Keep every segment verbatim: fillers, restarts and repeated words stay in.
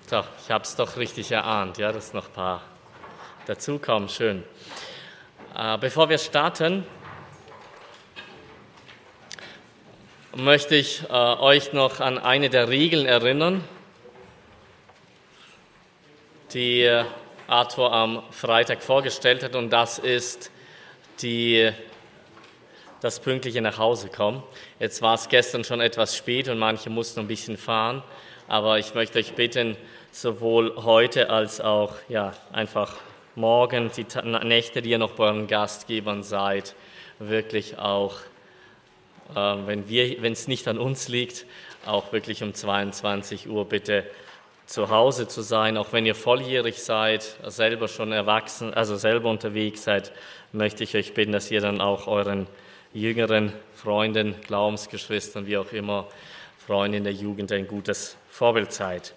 Doch, ich habe es doch richtig erahnt, ja, dass noch ein paar dazukommen. Schön. Äh, bevor wir starten, möchte ich äh, euch noch an eine der Regeln erinnern, die Arthur am Freitag vorgestellt hat, und das ist die, das pünktliche nach Hause kommen. Jetzt war es gestern schon etwas spät und manche mussten ein bisschen fahren, aber ich möchte euch bitten, sowohl heute als auch ja, einfach morgen, die Nächte, die ihr noch bei euren Gastgebern seid, wirklich auch, äh, wenn wir, wenn es nicht an uns liegt, auch wirklich um zweiundzwanzig Uhr bitte zu Hause zu sein. Auch wenn ihr volljährig seid, selber schon erwachsen, also selber unterwegs seid, möchte ich euch bitten, dass ihr dann auch euren jüngeren Freunden, Glaubensgeschwistern, wie auch immer, Freunden in der Jugend ein gutes Vorbild seid.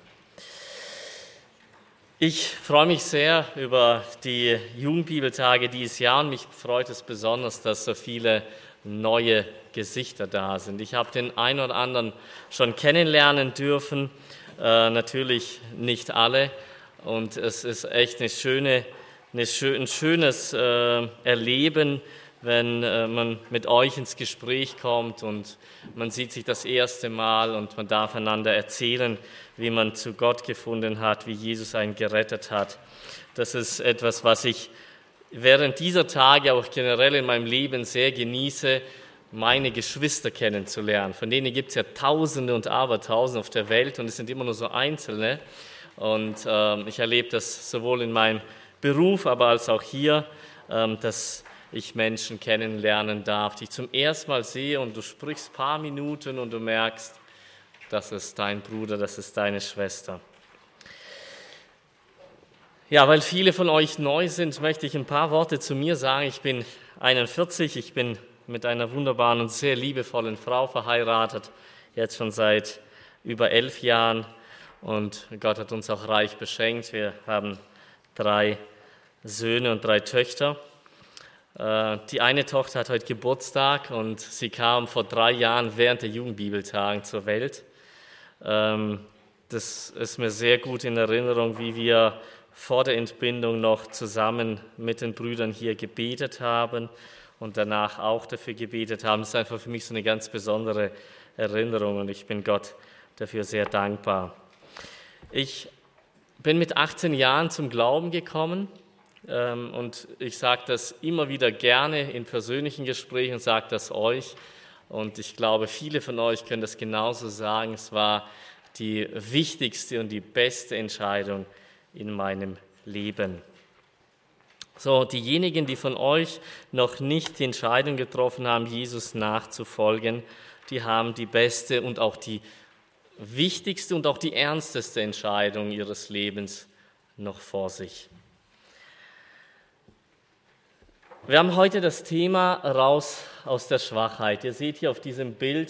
Ich freue mich sehr über die Jugendbibeltage dieses Jahr und mich freut es besonders, dass so viele neue Gesichter da sind. Ich habe den einen oder anderen schon kennenlernen dürfen, äh, natürlich nicht alle, und es ist echt eine schöne, eine schön, ein schönes äh, Erleben, wenn äh, man mit euch ins Gespräch kommt und man sieht sich das erste Mal und man darf einander erzählen, wie man zu Gott gefunden hat, wie Jesus einen gerettet hat. Das ist etwas, was ich während dieser Tage auch generell in meinem Leben sehr genieße, meine Geschwister kennenzulernen. Von denen gibt es ja Tausende und Abertausende auf der Welt und es sind immer nur so Einzelne. Und ähm, ich erlebe das sowohl in meinem Beruf, aber als auch hier, ähm, dass ich Menschen kennenlernen darf, die ich zum ersten Mal sehe und du sprichst ein paar Minuten und du merkst, das ist dein Bruder, das ist deine Schwester. Ja, weil viele von euch neu sind, möchte ich ein paar Worte zu mir sagen. Ich bin einundvierzig, ich bin mit einer wunderbaren und sehr liebevollen Frau verheiratet, jetzt schon seit über elf Jahren, und Gott hat uns auch reich beschenkt. Wir haben drei Söhne und drei Töchter. Die eine Tochter hat heute Geburtstag und sie kam vor drei Jahren während der Jugendbibeltagen zur Welt. Das ist mir sehr gut in Erinnerung, wie wir vor der Entbindung noch zusammen mit den Brüdern hier gebetet haben und danach auch dafür gebetet haben. Das ist einfach für mich so eine ganz besondere Erinnerung und ich bin Gott dafür sehr dankbar. Ich bin mit achtzehn Jahren zum Glauben gekommen. Und ich sage das immer wieder gerne in persönlichen Gesprächen und sage das euch. Und ich glaube, viele von euch können das genauso sagen. Es war die wichtigste und die beste Entscheidung in meinem Leben. So, diejenigen, die von euch noch nicht die Entscheidung getroffen haben, Jesus nachzufolgen, die haben die beste und auch die wichtigste und auch die ernsteste Entscheidung ihres Lebens noch vor sich. Wir haben heute das Thema raus aus der Schwachheit. Ihr seht hier auf diesem Bild,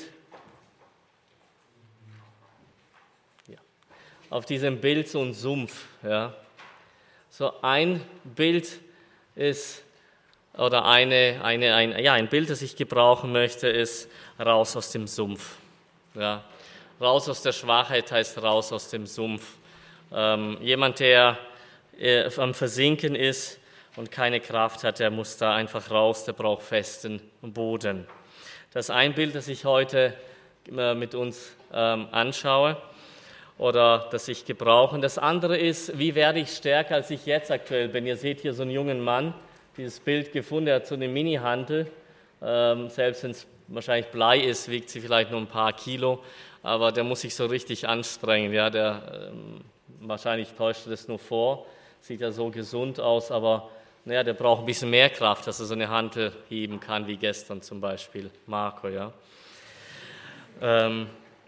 ja, auf diesem Bild so ein Sumpf. Ja. So ein Bild ist, oder eine, eine, ein, ja, ein Bild, das ich gebrauchen möchte, ist raus aus dem Sumpf. Ja. Raus aus der Schwachheit heißt raus aus dem Sumpf. Ähm, jemand, der äh, am Versinken ist und keine Kraft hat, der muss da einfach raus, der braucht festen Boden. Das ist ein Bild, das ich heute mit uns ähm, anschaue oder das ich gebrauche. Und das andere ist, wie werde ich stärker, als ich jetzt aktuell bin. Ihr seht hier so einen jungen Mann, dieses Bild gefunden, der hat so eine Mini-Hantel. Ähm, selbst wenn es wahrscheinlich Blei ist, wiegt sie vielleicht nur ein paar Kilo, aber der muss sich so richtig anstrengen. Ja, der, ähm, wahrscheinlich täuscht er das nur vor, sieht ja so gesund aus, aber naja, der braucht ein bisschen mehr Kraft, dass er so eine Hantel heben kann, wie gestern zum Beispiel Marco. Ja. Ähm,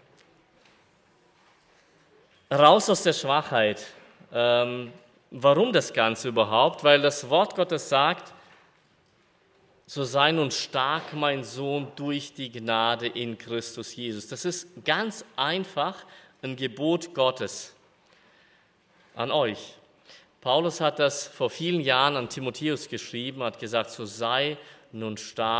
raus aus der Schwachheit. Ähm, warum das Ganze überhaupt? Weil das Wort Gottes sagt, so sei nun stark, mein Sohn, durch die Gnade in Christus Jesus. Das ist ganz einfach ein Gebot Gottes an euch. Paulus hat das vor vielen Jahren an Timotheus geschrieben, hat gesagt, so sei nun stark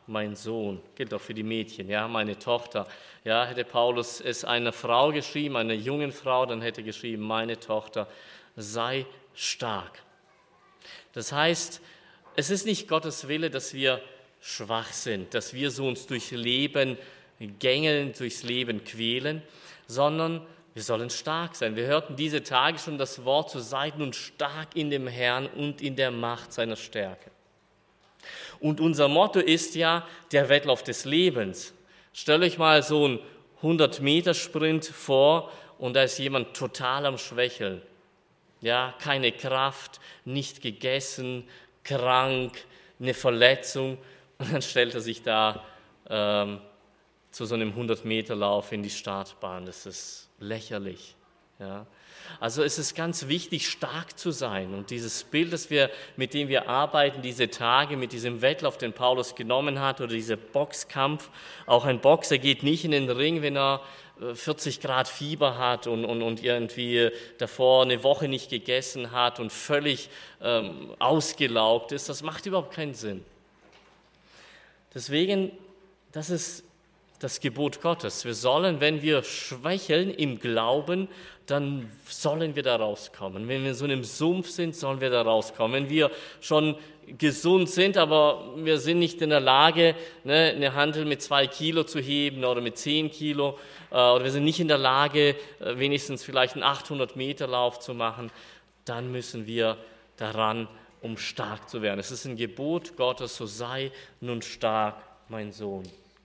mein Sohn. Gilt auch für die Mädchen, ja, meine Tochter. Ja, hätte Paulus es einer Frau geschrieben, einer jungen Frau, dann hätte er geschrieben, meine Tochter, sei stark. Das heißt, es ist nicht Gottes Wille, dass wir schwach sind, dass wir so uns durchs Leben gängeln, durchs Leben quälen, sondern wir sollen stark sein. Wir hörten diese Tage schon das Wort, so seid nun stark in dem Herrn und in der Macht seiner Stärke. Und unser Motto ist ja der Wettlauf des Lebens. Stellt euch mal so einen hundert-Meter-Sprint vor und da ist jemand total am Schwächeln. Ja, keine Kraft, nicht gegessen, krank, eine Verletzung. Und dann stellt er sich da ähm, zu so einem hundert-Meter-Lauf in die Startbahn. Das ist lächerlich. Ja. Also es ist ganz wichtig, stark zu sein. Und dieses Bild, das wir, mit dem wir arbeiten, diese Tage, mit diesem Wettlauf, den Paulus genommen hat, oder dieser Boxkampf, auch ein Boxer geht nicht in den Ring, wenn er vierzig Grad Fieber hat und, und, und irgendwie davor eine Woche nicht gegessen hat und völlig ähm, ausgelaugt ist. Das macht überhaupt keinen Sinn. Deswegen, das ist das Gebot Gottes. Wir sollen, wenn wir schwächeln im Glauben, dann sollen wir da rauskommen. Wenn wir in so einem Sumpf sind, sollen wir da rauskommen. Wenn wir schon gesund sind, aber wir sind nicht in der Lage, ne, eine Hantel mit zwei Kilo zu heben oder mit zehn Kilo, äh, oder wir sind nicht in der Lage, äh, wenigstens vielleicht einen achthundert Meter Lauf zu machen, dann müssen wir daran, um stark zu werden. Es ist ein Gebot Gottes, so sei nun stark, mein Sohn.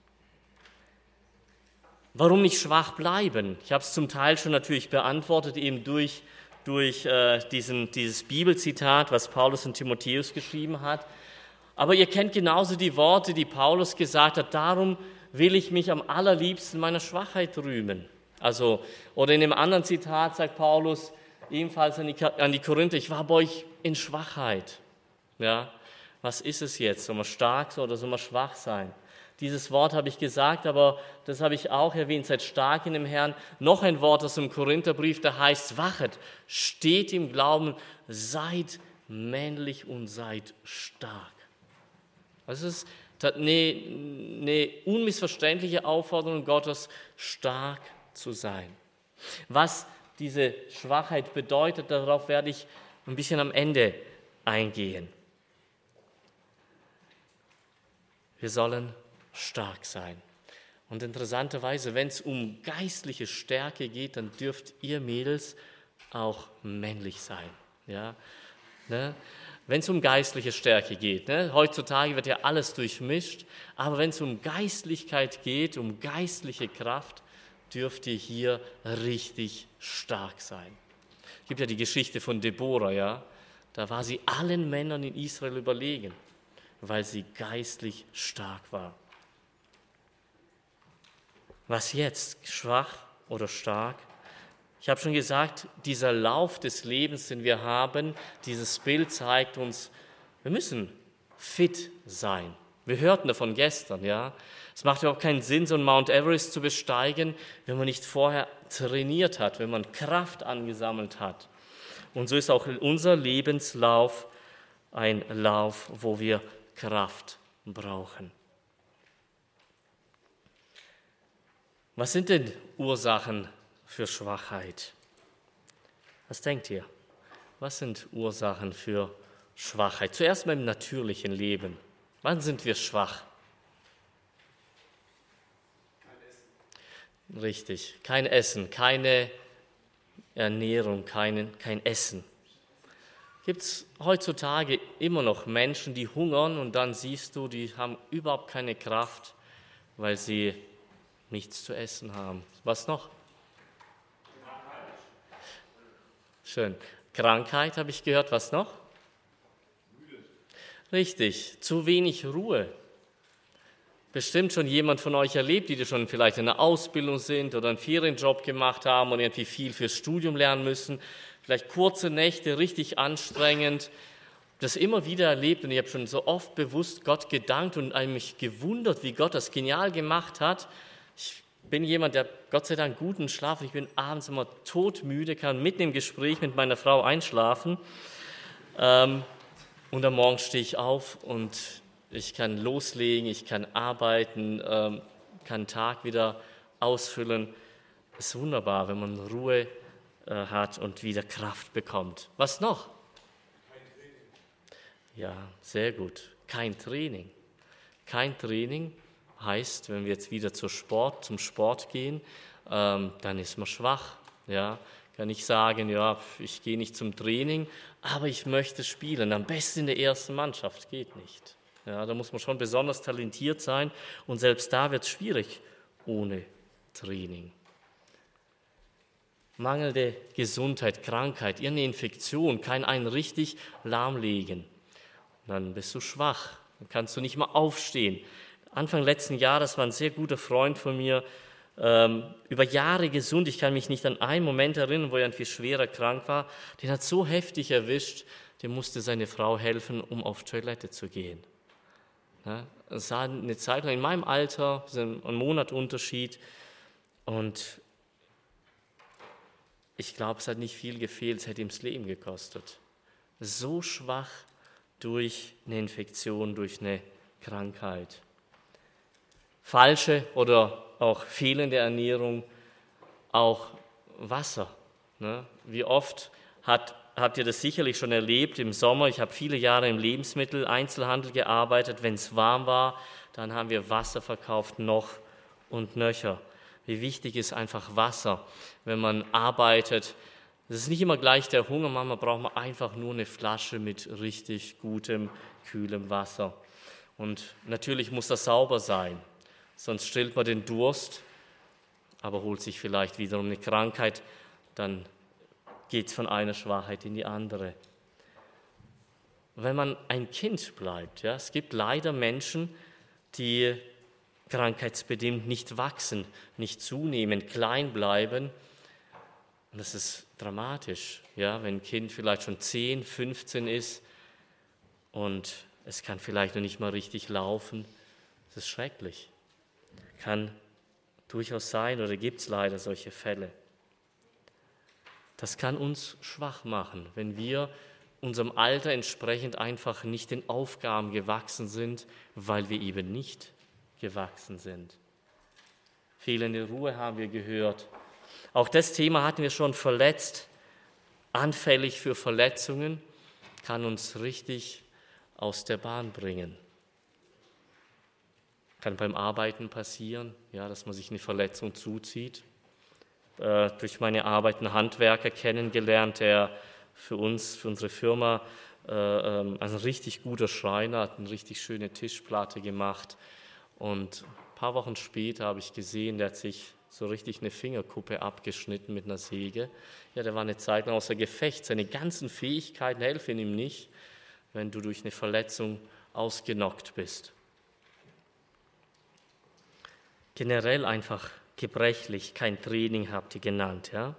Warum nicht schwach bleiben? Ich habe es zum Teil schon natürlich beantwortet, eben durch, durch äh, diesen, dieses Bibelzitat, was Paulus in Timotheus geschrieben hat. Aber ihr kennt genauso die Worte, die Paulus gesagt hat, darum will ich mich am allerliebsten meiner Schwachheit rühmen. Also, oder in einem anderen Zitat sagt Paulus ebenfalls an die, an die Korinther, ich war bei euch in Schwachheit. Ja, was ist es jetzt? Soll man stark sein oder soll man schwach sein? Dieses Wort habe ich gesagt, aber das habe ich auch erwähnt, seid stark in dem Herrn. Noch ein Wort aus dem Korintherbrief, da heißt, wachet, steht im Glauben, seid männlich und seid stark. Das ist eine, eine unmissverständliche Aufforderung Gottes, stark zu sein. Was diese Schwachheit bedeutet, darauf werde ich ein bisschen am Ende eingehen. Wir sollen stark sein. Und interessanterweise, wenn es um geistliche Stärke geht, dann dürft ihr Mädels auch männlich sein. Ja? Ne? Wenn es um geistliche Stärke geht, ne? Heutzutage wird ja alles durchmischt, aber wenn es um Geistlichkeit geht, um geistliche Kraft, dürft ihr hier richtig stark sein. Es gibt ja die Geschichte von Deborah, ja? Da war sie allen Männern in Israel überlegen, weil sie geistlich stark war. Was jetzt? Schwach oder stark? Ich habe schon gesagt, dieser Lauf des Lebens, den wir haben, dieses Bild zeigt uns, wir müssen fit sein. Wir hörten davon gestern, ja. Es macht überhaupt keinen Sinn, so einen Mount Everest zu besteigen, wenn man nicht vorher trainiert hat, wenn man Kraft angesammelt hat. Und so ist auch unser Lebenslauf ein Lauf, wo wir Kraft brauchen. Was sind denn Ursachen für Schwachheit? Was denkt ihr? Was sind Ursachen für Schwachheit? Zuerst mal im natürlichen Leben. Wann sind wir schwach? Kein Essen. Richtig, kein Essen, keine Ernährung, kein, kein Essen. Gibt es heutzutage immer noch Menschen, die hungern und dann siehst du, die haben überhaupt keine Kraft, weil sie nichts zu essen haben. Was noch? Schön. Krankheit habe ich gehört. Was noch? Richtig. Zu wenig Ruhe. Bestimmt schon jemand von euch erlebt, die schon vielleicht in der Ausbildung sind oder einen Ferienjob gemacht haben und irgendwie viel fürs Studium lernen müssen. Vielleicht kurze Nächte, richtig anstrengend. Das immer wieder erlebt und ich habe schon so oft bewusst Gott gedankt und mich gewundert, wie Gott das genial gemacht hat. Ich bin jemand, der Gott sei Dank guten Schlaf, ich bin abends immer todmüde, kann mitten im Gespräch mit meiner Frau einschlafen. Ähm, und am Morgen stehe ich auf und ich kann loslegen, ich kann arbeiten, ähm, kann den Tag wieder ausfüllen. Es ist wunderbar, wenn man Ruhe äh, hat und wieder Kraft bekommt. Was noch? Kein Training. Ja, sehr gut. Kein Training. Kein Training heißt, wenn wir jetzt wieder zum Sport, zum Sport gehen, ähm, dann ist man schwach. Ja, kann ich sagen, ja, ich gehe nicht zum Training, aber ich möchte spielen. Am besten in der ersten Mannschaft, geht nicht. Ja, da muss man schon besonders talentiert sein und selbst da wird es schwierig ohne Training. Mangelnde Gesundheit, Krankheit, irgendeine Infektion kann einen richtig lahmlegen. Dann bist du schwach, dann kannst du nicht mal aufstehen. Anfang letzten Jahres war ein sehr guter Freund von mir, ähm, über Jahre gesund. Ich kann mich nicht an einen Moment erinnern, wo er irgendwie schwerer krank war. Den hat so heftig erwischt, dem musste seine Frau helfen, um auf Toilette zu gehen. Ja, es war eine Zeit lang in meinem Alter, ein Monat Unterschied, und ich glaube, es hat nicht viel gefehlt, es hätte ihm das Leben gekostet. So schwach durch eine Infektion, durch eine Krankheit. Falsche oder auch fehlende Ernährung, auch Wasser. Ne? Wie oft hat, habt ihr das sicherlich schon erlebt im Sommer? Ich habe viele Jahre im Lebensmitteleinzelhandel gearbeitet. Wenn es warm war, dann haben wir Wasser verkauft, noch und nöcher. Wie wichtig ist einfach Wasser, wenn man arbeitet. Das ist nicht immer gleich der Hunger, manchmal braucht man einfach nur eine Flasche mit richtig gutem, kühlem Wasser. Und natürlich muss das sauber sein, sonst stillt man den Durst, aber holt sich vielleicht wiederum eine Krankheit, dann geht es von einer Schwachheit in die andere. Wenn man ein Kind bleibt, ja, es gibt leider Menschen, die krankheitsbedingt nicht wachsen, nicht zunehmen, klein bleiben. Und das ist dramatisch, ja, wenn ein Kind vielleicht schon zehn, fünfzehn ist und es kann vielleicht noch nicht mal richtig laufen. Das ist schrecklich. Kann durchaus sein oder gibt es leider solche Fälle. Das kann uns schwach machen, wenn wir unserem Alter entsprechend einfach nicht den Aufgaben gewachsen sind, weil wir eben nicht gewachsen sind. Fehlende Ruhe haben wir gehört. Auch das Thema hatten wir schon verletzt. Anfällig für Verletzungen kann uns richtig aus der Bahn bringen. Kann beim Arbeiten passieren, ja, dass man sich eine Verletzung zuzieht. Äh, durch meine Arbeit einen Handwerker kennengelernt, der für uns, für unsere Firma, äh, ähm, ein richtig guter Schreiner, hat eine richtig schöne Tischplatte gemacht. Und ein paar Wochen später habe ich gesehen, der hat sich so richtig eine Fingerkuppe abgeschnitten mit einer Säge. Ja, der war eine Zeit lang außer Gefecht. Seine ganzen Fähigkeiten helfen ihm nicht, wenn du durch eine Verletzung ausgenockt bist. Generell einfach gebrechlich, kein Training habt ihr genannt. Ja?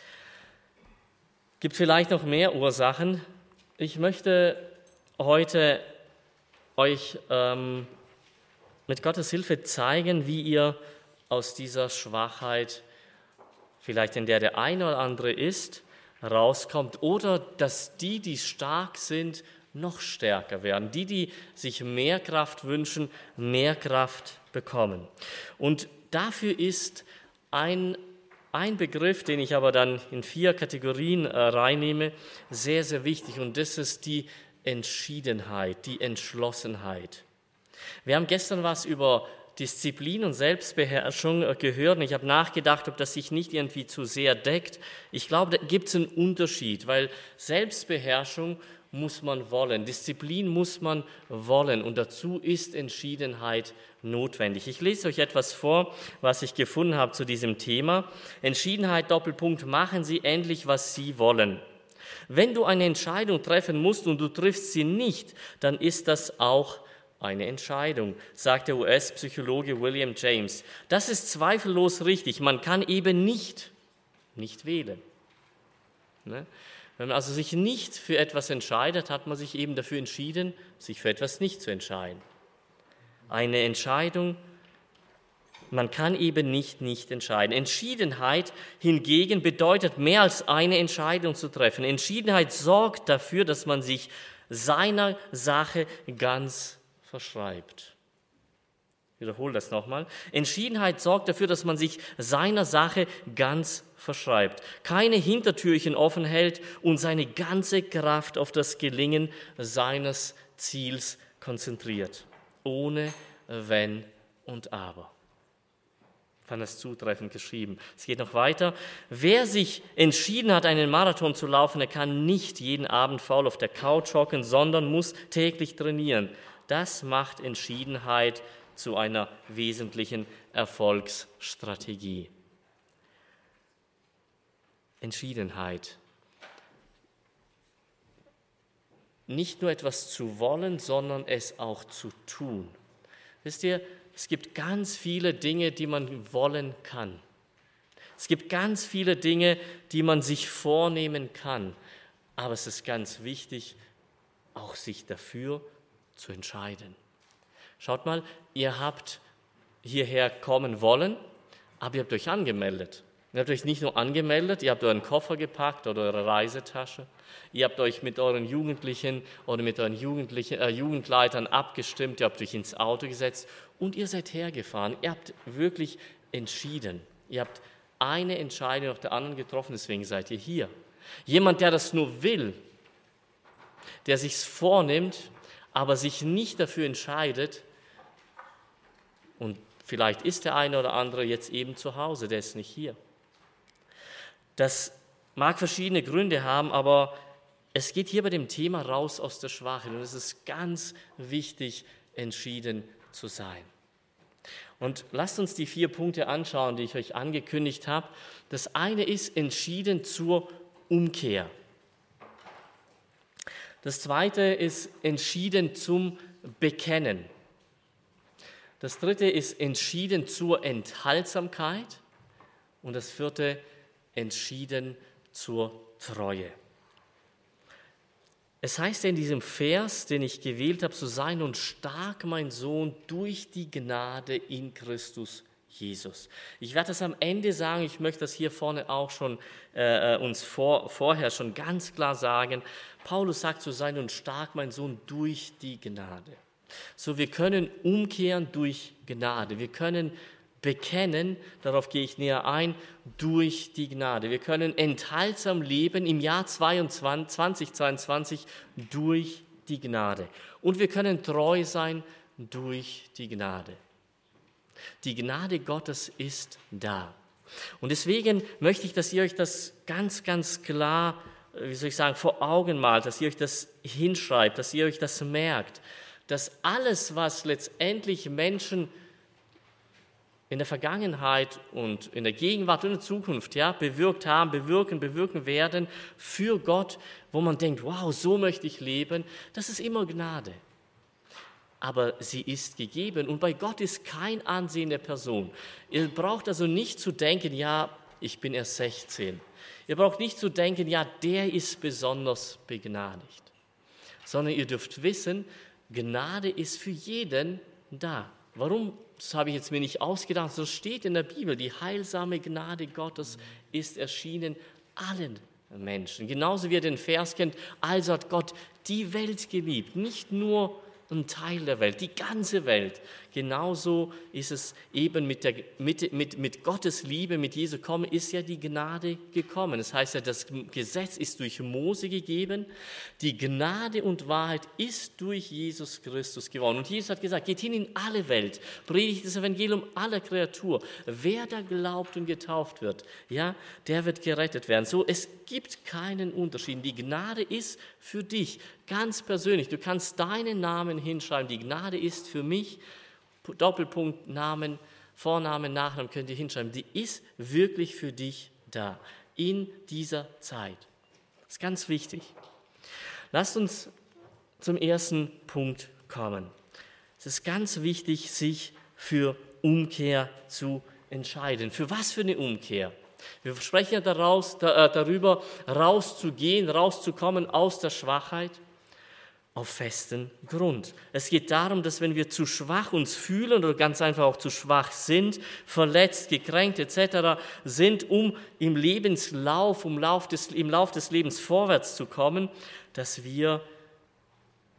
Gibt vielleicht noch mehr Ursachen. Ich möchte heute euch ähm, mit Gottes Hilfe zeigen, wie ihr aus dieser Schwachheit, vielleicht in der der eine oder andere ist, rauskommt, oder dass die, die stark sind, noch stärker werden. Die, die sich mehr Kraft wünschen, mehr Kraft bekommen. Und dafür ist ein, ein Begriff, den ich aber dann in vier Kategorien äh, reinnehme, sehr, sehr wichtig. Und das ist die Entschiedenheit, die Entschlossenheit. Wir haben gestern was über Disziplin und Selbstbeherrschung gehört und ich habe nachgedacht, ob das sich nicht irgendwie zu sehr deckt. Ich glaube, da gibt es einen Unterschied, weil Selbstbeherrschung muss man wollen, Disziplin muss man wollen und dazu ist Entschiedenheit notwendig. Ich lese euch etwas vor, was ich gefunden habe zu diesem Thema. Entschiedenheit, Doppelpunkt, machen Sie endlich, was Sie wollen. Wenn du eine Entscheidung treffen musst und du triffst sie nicht, dann ist das auch eine Entscheidung, sagt der U S-Psychologe William James. Das ist zweifellos richtig. Man kann eben nicht, nicht wählen. Ne? Wenn man also sich nicht für etwas entscheidet, hat man sich eben dafür entschieden, sich für etwas nicht zu entscheiden. Eine Entscheidung, man kann eben nicht nicht entscheiden. Entschiedenheit hingegen bedeutet mehr als eine Entscheidung zu treffen. Entschiedenheit sorgt dafür, dass man sich seiner Sache ganz verschreibt. Ich wiederhole das nochmal. Entschiedenheit sorgt dafür, dass man sich seiner Sache ganz verschreibt, keine Hintertürchen offen hält und seine ganze Kraft auf das Gelingen seines Ziels konzentriert, ohne Wenn und Aber. Ich fand das zutreffend geschrieben. Es geht noch weiter. Wer sich entschieden hat, einen Marathon zu laufen, der kann nicht jeden Abend faul auf der Couch hocken, sondern muss täglich trainieren. Das macht Entschiedenheit zu einer wesentlichen Erfolgsstrategie. Entschiedenheit. Nicht nur etwas zu wollen, sondern es auch zu tun. Wisst ihr, es gibt ganz viele Dinge, die man wollen kann. Es gibt ganz viele Dinge, die man sich vornehmen kann. Aber es ist ganz wichtig, auch sich dafür zu entscheiden. Schaut mal, ihr habt hierher kommen wollen, aber ihr habt euch angemeldet. Ihr habt euch nicht nur angemeldet, ihr habt euren Koffer gepackt oder eure Reisetasche. Ihr habt euch mit euren Jugendlichen oder mit euren Jugendlichen, äh, Jugendleitern abgestimmt, ihr habt euch ins Auto gesetzt und ihr seid hergefahren. Ihr habt wirklich entschieden. Ihr habt eine Entscheidung nach der anderen getroffen, deswegen seid ihr hier. Jemand, der das nur will, der sich's vornimmt, aber sich nicht dafür entscheidet, und vielleicht ist der eine oder andere jetzt eben zu Hause, der ist nicht hier. Das mag verschiedene Gründe haben, aber es geht hier bei dem Thema raus aus der Schwachheit und es ist ganz wichtig, entschieden zu sein. Und lasst uns die vier Punkte anschauen, die ich euch angekündigt habe. Das eine ist entschieden zur Umkehr. Das zweite ist entschieden zum Bekennen. Das dritte ist entschieden zur Enthaltsamkeit. Und das vierte, entschieden zur Treue. Es heißt ja in diesem Vers, den ich gewählt habe, so sei nun stark, mein Sohn, durch die Gnade in Christus Jesus. Ich werde das am Ende sagen, ich möchte das hier vorne auch schon äh, uns vor, vorher schon ganz klar sagen. Paulus sagt, so sei nun stark, mein Sohn, durch die Gnade. So, wir können umkehren durch Gnade. Wir können bekennen, darauf gehe ich näher ein, durch die Gnade. Wir können enthaltsam leben im Jahr zwanzig zweiundzwanzig durch die Gnade. Und wir können treu sein durch die Gnade. Die Gnade Gottes ist da. Und deswegen möchte ich, dass ihr euch das ganz, ganz klar, wie soll ich sagen, vor Augen malt, dass ihr euch das hinschreibt, dass ihr euch das merkt, dass alles, was letztendlich Menschen in der Vergangenheit und in der Gegenwart und in der Zukunft ja, bewirkt haben, bewirken, bewirken werden für Gott, wo man denkt, wow, so möchte ich leben, das ist immer Gnade. Aber sie ist gegeben und bei Gott ist kein Ansehen der Person. Ihr braucht also nicht zu denken, ja, ich bin erst sechzehn. Ihr braucht nicht zu denken, ja, der ist besonders begnadigt. Sondern ihr dürft wissen, Gnade ist für jeden da. Warum? Das habe ich jetzt mir nicht ausgedacht, so steht in der Bibel, die heilsame Gnade Gottes ist erschienen allen Menschen. Genauso wie ihr den Vers kennt, also hat Gott die Welt geliebt, nicht nur ein Teil der Welt, die ganze Welt. Genauso ist es eben mit, der, mit, mit, mit Gottes Liebe, mit Jesu Kommen, ist ja die Gnade gekommen. Das heißt ja, das Gesetz ist durch Mose gegeben, die Gnade und Wahrheit ist durch Jesus Christus geworden. Und Jesus hat gesagt, geht hin in alle Welt, predigt das Evangelium aller Kreatur. Wer da glaubt und getauft wird, ja, der wird gerettet werden. So, es gibt keinen Unterschied. Die Gnade ist für dich ganz persönlich. Du kannst deinen Namen hinschreiben. Die Gnade ist für mich, Doppelpunkt, Namen, Vornamen, Nachnamen könnt ihr hinschreiben. Die ist wirklich für dich da, in dieser Zeit. Das ist ganz wichtig. Lasst uns zum ersten Punkt kommen. Es ist ganz wichtig, sich für Umkehr zu entscheiden. Für was für eine Umkehr? Wir sprechen ja daraus, da, äh, darüber, rauszugehen, rauszukommen aus der Schwachheit auf festen Grund. Es geht darum, dass wenn wir zu schwach uns fühlen oder ganz einfach auch zu schwach sind, verletzt, gekränkt et cetera sind, um im Lebenslauf, um Lauf des, im Lauf des Lebens vorwärts zu kommen, dass wir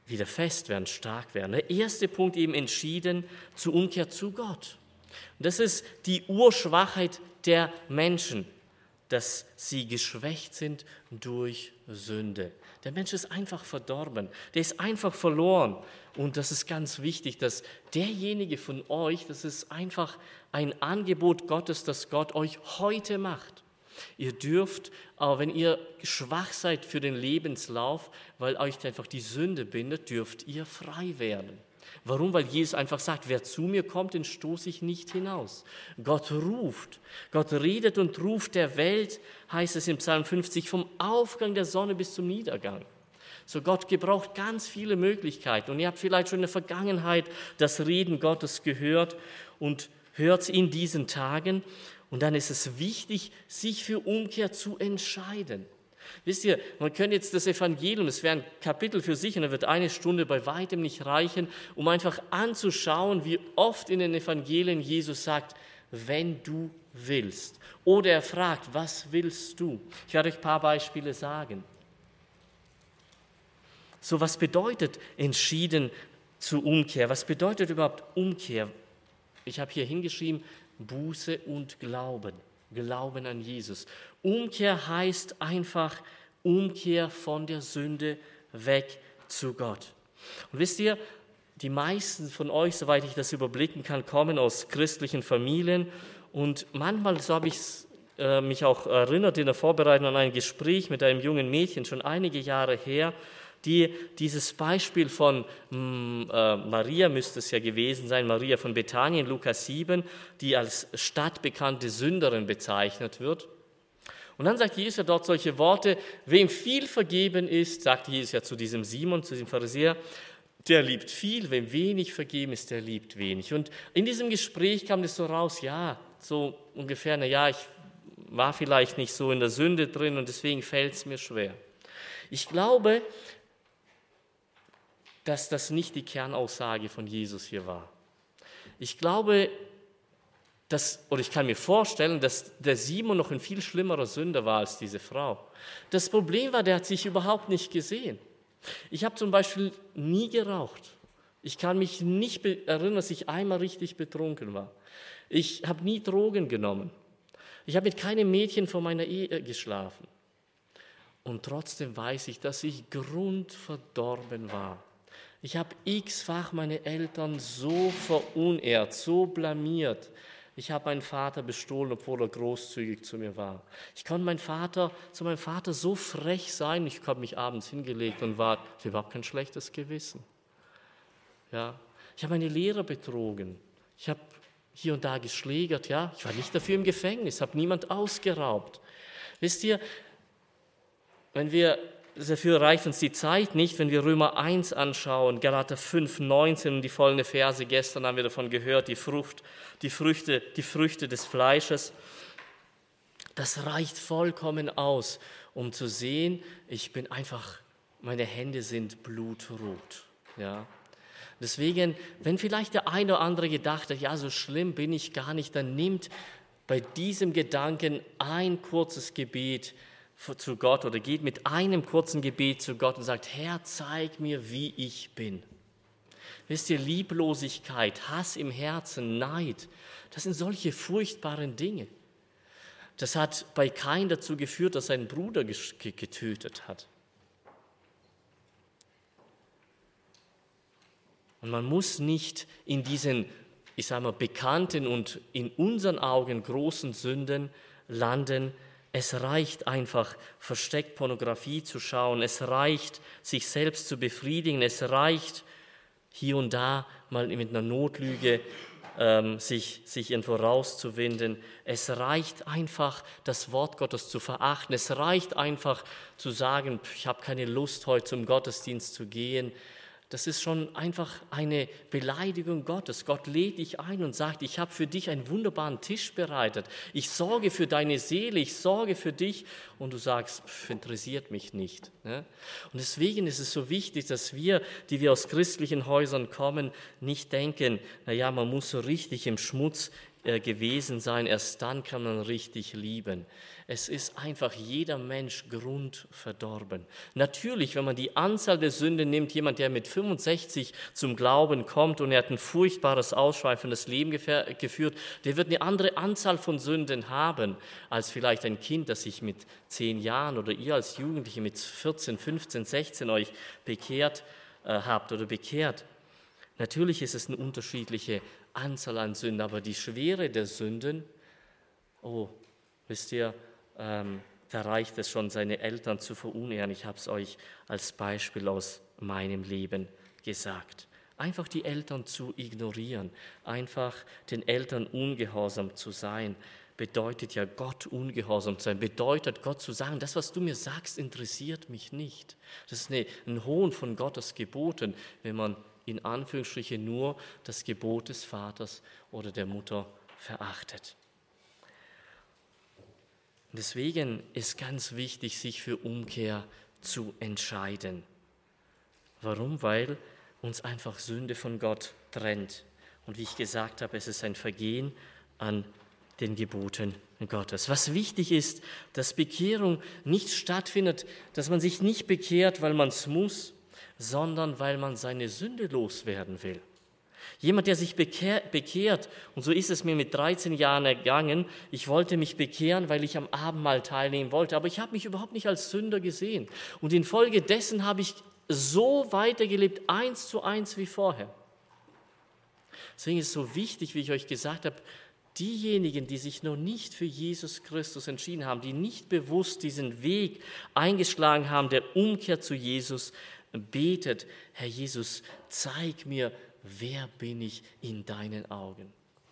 wieder fest werden, stark werden. Der erste Punkt eben entschieden zur Umkehr zu Gott. Und das ist die Urschwachheit der Menschen, dass sie geschwächt sind durch Sünde. Der Mensch ist einfach verdorben, der ist einfach verloren. Und das ist ganz wichtig, dass derjenige von euch, das ist einfach ein Angebot Gottes, das Gott euch heute macht. Ihr dürft, aber wenn ihr schwach seid für den Lebenslauf, weil euch einfach die Sünde bindet, dürft ihr frei werden. Warum? Weil Jesus einfach sagt, wer zu mir kommt, den stoße ich nicht hinaus. Gott ruft, Gott redet und ruft der Welt, heißt es im Psalm fünfzig, vom Aufgang der Sonne bis zum Niedergang. So Gott gebraucht ganz viele Möglichkeiten. Und ihr habt vielleicht schon in der Vergangenheit das Reden Gottes gehört und hört es in diesen Tagen. Und dann ist es wichtig, sich für Umkehr zu entscheiden. Wisst ihr, man könnte jetzt das Evangelium, das wäre ein Kapitel für sich und da wird eine Stunde bei weitem nicht reichen, um einfach anzuschauen, wie oft in den Evangelien Jesus sagt, wenn du willst. Oder er fragt, was willst du? Ich werde euch ein paar Beispiele sagen. So, was bedeutet entschieden zur Umkehr? Was bedeutet überhaupt Umkehr? Ich habe hier hingeschrieben, Buße und Glauben. Glauben an Jesus. Umkehr heißt einfach Umkehr von der Sünde weg zu Gott. Und wisst ihr, die meisten von euch, soweit ich das überblicken kann, kommen aus christlichen Familien und manchmal, so habe ich äh, mich auch erinnert in der Vorbereitung an ein Gespräch mit einem jungen Mädchen, schon einige Jahre her, die dieses Beispiel von äh, Maria, müsste es ja gewesen sein, Maria von Bethanien in Lukas sieben, die als stadtbekannte Sünderin bezeichnet wird. Und dann sagt Jesus ja dort solche Worte, wem viel vergeben ist, sagt Jesus ja zu diesem Simon, zu diesem Pharisäer, der liebt viel, wem wenig vergeben ist, der liebt wenig. Und in diesem Gespräch kam das so raus, ja, so ungefähr, na ja, ich war vielleicht nicht so in der Sünde drin und deswegen fällt es mir schwer. Ich glaube, dass das nicht die Kernaussage von Jesus hier war. Ich glaube, dass, oder ich kann mir vorstellen, dass der Simon noch ein viel schlimmerer Sünder war als diese Frau. Das Problem war, der hat sich überhaupt nicht gesehen. Ich habe zum Beispiel nie geraucht. Ich kann mich nicht erinnern, dass ich einmal richtig betrunken war. Ich habe nie Drogen genommen. Ich habe mit keinem Mädchen vor meiner Ehe geschlafen. Und trotzdem weiß ich, dass ich grundverdorben war. Ich habe x-fach meine Eltern so verunehrt, so blamiert. Ich habe meinen Vater bestohlen, obwohl er großzügig zu mir war. Ich konnte mein Vater, zu meinem Vater so frech sein, ich habe mich abends hingelegt und war, ich habe überhaupt kein schlechtes Gewissen. Ja, ich habe meine Lehrer betrogen. Ich habe hier und da geschlägert. Ja, ich war nicht dafür im Gefängnis, habe niemand ausgeraubt. Wisst ihr, wenn wir Dafür reicht uns die Zeit nicht, wenn wir Römer eins anschauen, Galater fünf, neunzehn und die folgenden Verse. Gestern haben wir davon gehört, die Frucht, die Früchte, die Früchte des Fleisches. Das reicht vollkommen aus, um zu sehen, ich bin einfach, meine Hände sind blutrot. Ja. Deswegen, wenn vielleicht der eine oder andere gedacht hat, ja, so schlimm bin ich gar nicht, dann nimmt bei diesem Gedanken ein kurzes Gebet zu Gott oder geht mit einem kurzen Gebet zu Gott und sagt, Herr, zeig mir, wie ich bin. Wisst ihr, Lieblosigkeit, Hass im Herzen, Neid, das sind solche furchtbaren Dinge. Das hat bei Kain dazu geführt, dass sein Bruder getötet hat. Und man muss nicht in diesen, ich sage mal, bekannten und in unseren Augen großen Sünden landen. Es reicht einfach, versteckt Pornografie zu schauen. Es reicht, sich selbst zu befriedigen. Es reicht, hier und da mal mit einer Notlüge ähm, sich, sich irgendwo rauszuwinden. Es reicht einfach, das Wort Gottes zu verachten. Es reicht einfach zu sagen, ich habe keine Lust, heute zum Gottesdienst zu gehen. Das ist schon einfach eine Beleidigung Gottes. Gott lädt dich ein und sagt, ich habe für dich einen wunderbaren Tisch bereitet. Ich sorge für deine Seele, ich sorge für dich. Und du sagst, pff, interessiert mich nicht. Und deswegen ist es so wichtig, dass wir, die wir aus christlichen Häusern kommen, nicht denken, naja, man muss so richtig im Schmutz äh, gewesen sein, erst dann kann man richtig lieben. Es ist einfach jeder Mensch grundverdorben. Natürlich, wenn man die Anzahl der Sünden nimmt, jemand, der mit fünfundsechzig zum Glauben kommt und er hat ein furchtbares, ausschweifendes Leben gefähr- geführt, der wird eine andere Anzahl von Sünden haben, als vielleicht ein Kind, das sich mit zehn Jahren oder ihr als Jugendliche mit vierzehn, fünfzehn, sechzehn euch bekehrt äh, habt oder bekehrt. Natürlich ist es eine unterschiedliche Anzahl an Sünden, aber die Schwere der Sünden, oh, wisst ihr, ähm, da reicht es schon, seine Eltern zu verunehren. Ich habe es euch als Beispiel aus meinem Leben gesagt. Einfach die Eltern zu ignorieren, einfach den Eltern ungehorsam zu sein, bedeutet ja Gott ungehorsam zu sein, bedeutet Gott zu sagen, das, was du mir sagst, interessiert mich nicht. Das ist eine, ein Hohn von Gottes Geboten, wenn man in Anführungsstrichen nur das Gebot des Vaters oder der Mutter verachtet. Deswegen ist ganz wichtig, sich für Umkehr zu entscheiden. Warum? Weil uns einfach Sünde von Gott trennt. Und wie ich gesagt habe, es ist ein Vergehen an den Geboten Gottes. Was wichtig ist, dass Bekehrung nicht stattfindet, dass man sich nicht bekehrt, weil man es muss, sondern weil man seine Sünde loswerden will. Jemand, der sich bekehrt, und so ist es mir mit dreizehn Jahren ergangen, ich wollte mich bekehren, weil ich am Abendmahl teilnehmen wollte, aber ich habe mich überhaupt nicht als Sünder gesehen. Und infolgedessen habe ich so weitergelebt, eins zu eins wie vorher. Deswegen ist es so wichtig, wie ich euch gesagt habe, diejenigen, die sich noch nicht für Jesus Christus entschieden haben, die nicht bewusst diesen Weg eingeschlagen haben, der Umkehr zu Jesus, betet, Herr Jesus, zeig mir, wer bin ich in deinen Augen?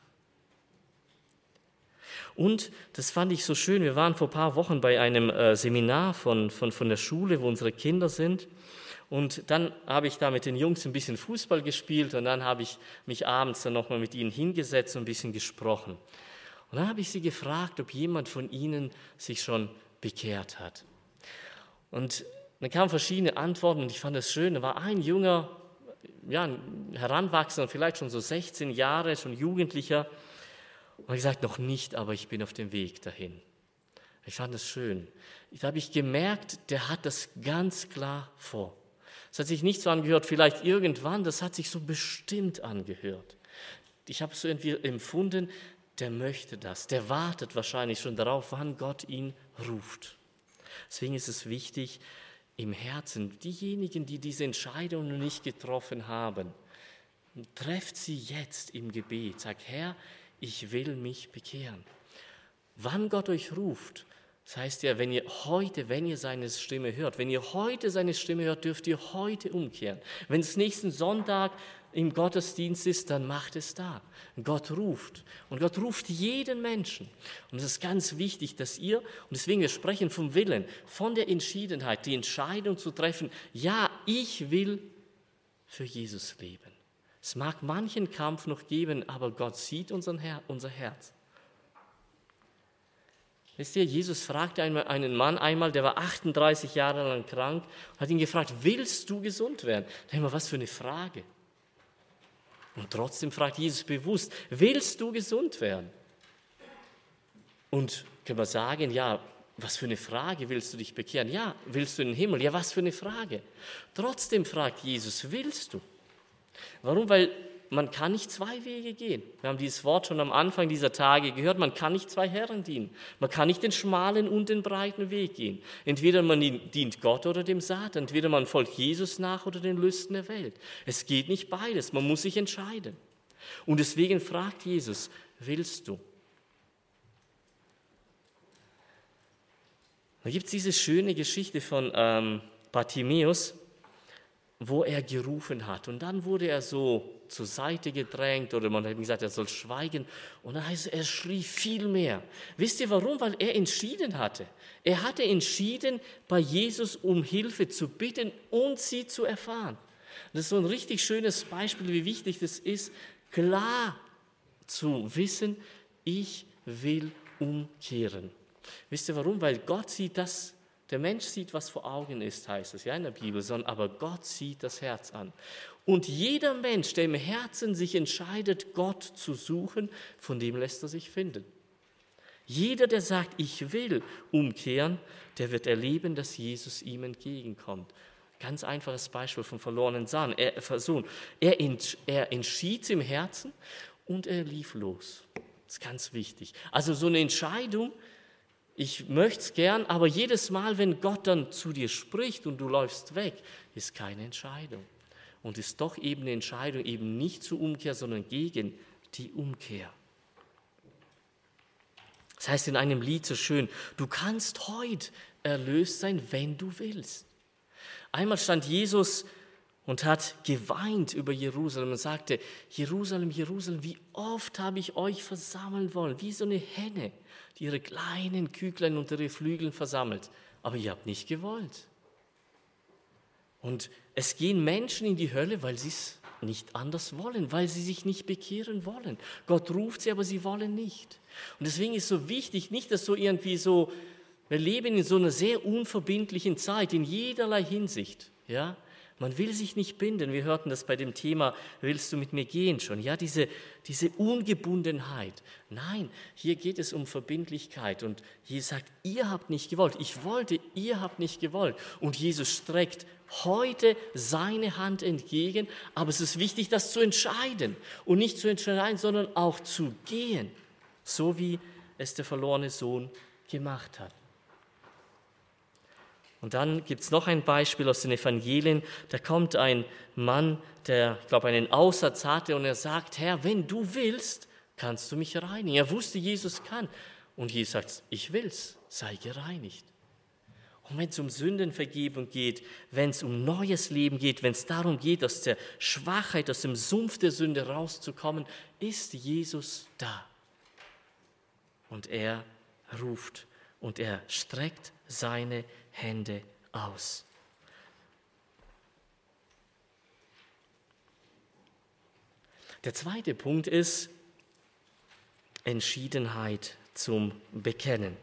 Und das fand ich so schön, wir waren vor ein paar Wochen bei einem äh, Seminar von, von, von der Schule, wo unsere Kinder sind. Und dann habe ich da mit den Jungs ein bisschen Fußball gespielt und dann habe ich mich abends dann nochmal mit ihnen hingesetzt und ein bisschen gesprochen. Und dann habe ich sie gefragt, ob jemand von ihnen sich schon bekehrt hat. Und dann kamen verschiedene Antworten und ich fand das schön. Da war ein junger, ja, ein Heranwachsender, vielleicht schon so sechzehn Jahre, schon Jugendlicher. Und er gesagt, noch nicht, aber ich bin auf dem Weg dahin. Ich fand das schön. Da habe ich gemerkt, der hat das ganz klar vor. Es hat sich nicht so angehört, vielleicht irgendwann, das hat sich so bestimmt angehört. Ich habe so irgendwie empfunden, der möchte das, der wartet wahrscheinlich schon darauf, wann Gott ihn ruft. Deswegen ist es wichtig, im Herzen, diejenigen, die diese Entscheidung noch nicht getroffen haben, trefft sie jetzt im Gebet. Sag, Herr, ich will mich bekehren. Wann Gott euch ruft, das heißt ja, wenn ihr heute, wenn ihr seine Stimme hört, wenn ihr heute seine Stimme hört, dürft ihr heute umkehren. Wenn es nächsten Sonntag im Gottesdienst ist, dann macht es da. Gott ruft. Und Gott ruft jeden Menschen. Und es ist ganz wichtig, dass ihr, und deswegen wir sprechen vom Willen, von der Entschiedenheit, die Entscheidung zu treffen, ja, ich will für Jesus leben. Es mag manchen Kampf noch geben, aber Gott sieht unseren Her- unser Herz. Wisst ihr, Jesus fragte einmal einen Mann einmal, der war achtunddreißig Jahre lang krank, hat ihn gefragt, willst du gesund werden? Da denken wir, was für eine Frage. Und trotzdem fragt Jesus bewusst, willst du gesund werden? Und können wir sagen, ja, was für eine Frage, willst du dich bekehren? Ja, willst du in den Himmel? Ja, was für eine Frage. Trotzdem fragt Jesus, willst du? Warum? Weil man kann nicht zwei Wege gehen. Wir haben dieses Wort schon am Anfang dieser Tage gehört, man kann nicht zwei Herren dienen. Man kann nicht den schmalen und den breiten Weg gehen. Entweder man dient Gott oder dem Satan, entweder man folgt Jesus nach oder den Lüsten der Welt. Es geht nicht beides, man muss sich entscheiden. Und deswegen fragt Jesus, willst du? Da gibt es diese schöne Geschichte von ähm, Bartimäus, wo er gerufen hat. Und dann wurde er so zur Seite gedrängt oder man hat ihm gesagt, er soll schweigen. Und dann heißt es, er schrie viel mehr. Wisst ihr warum? Weil er entschieden hatte. Er hatte entschieden, bei Jesus um Hilfe zu bitten und sie zu erfahren. Das ist so ein richtig schönes Beispiel, wie wichtig das ist, klar zu wissen, ich will umkehren. Wisst ihr warum? Weil Gott sieht das Der Mensch sieht, was vor Augen ist, heißt es ja in der Bibel, sondern aber Gott sieht das Herz an. Und jeder Mensch, der im Herzen sich entscheidet, Gott zu suchen, von dem lässt er sich finden. Jeder, der sagt, ich will umkehren, der wird erleben, dass Jesus ihm entgegenkommt. Ganz einfaches Beispiel vom verlorenen Sohn. Er, Sohn. Er, er entschied im Herzen und er lief los. Das ist ganz wichtig. Also so eine Entscheidung, ich möchte es gern, aber jedes Mal, wenn Gott dann zu dir spricht und du läufst weg, ist keine Entscheidung. Und ist doch eben eine Entscheidung, eben nicht zur Umkehr, sondern gegen die Umkehr. Das heißt in einem Lied so schön, du kannst heute erlöst sein, wenn du willst. Einmal stand Jesus und hat geweint über Jerusalem und sagte, Jerusalem, Jerusalem, wie oft habe ich euch versammeln wollen, wie so eine Henne, die ihre kleinen Küglein unter ihre Flügeln versammelt, aber ihr habt nicht gewollt. Und es gehen Menschen in die Hölle, weil sie es nicht anders wollen, weil sie sich nicht bekehren wollen. Gott ruft sie, aber sie wollen nicht. Und deswegen ist so wichtig, nicht, dass so irgendwie so, wir leben in so einer sehr unverbindlichen Zeit, in jederlei Hinsicht, ja. Man will sich nicht binden. Wir hörten das bei dem Thema, willst du mit mir gehen schon? Ja, diese, diese Ungebundenheit. Nein, hier geht es um Verbindlichkeit. Und Jesus sagt, ihr habt nicht gewollt. Ich wollte, ihr habt nicht gewollt. Und Jesus streckt heute seine Hand entgegen. Aber es ist wichtig, das zu entscheiden. Und nicht zu entscheiden, sondern auch zu gehen. So wie es der verlorene Sohn gemacht hat. Und dann gibt es noch ein Beispiel aus den Evangelien, da kommt ein Mann, der, ich glaube, einen Aussatz hatte und er sagt, Herr, wenn du willst, kannst du mich reinigen. Er wusste, Jesus kann. Und Jesus sagt, ich will's, sei gereinigt. Und wenn es um Sündenvergebung geht, wenn es um neues Leben geht, wenn es darum geht, aus der Schwachheit, aus dem Sumpf der Sünde rauszukommen, ist Jesus da. Und er ruft und er streckt seine Hände aus. Der zweite Punkt ist Entschiedenheit zum Bekennen.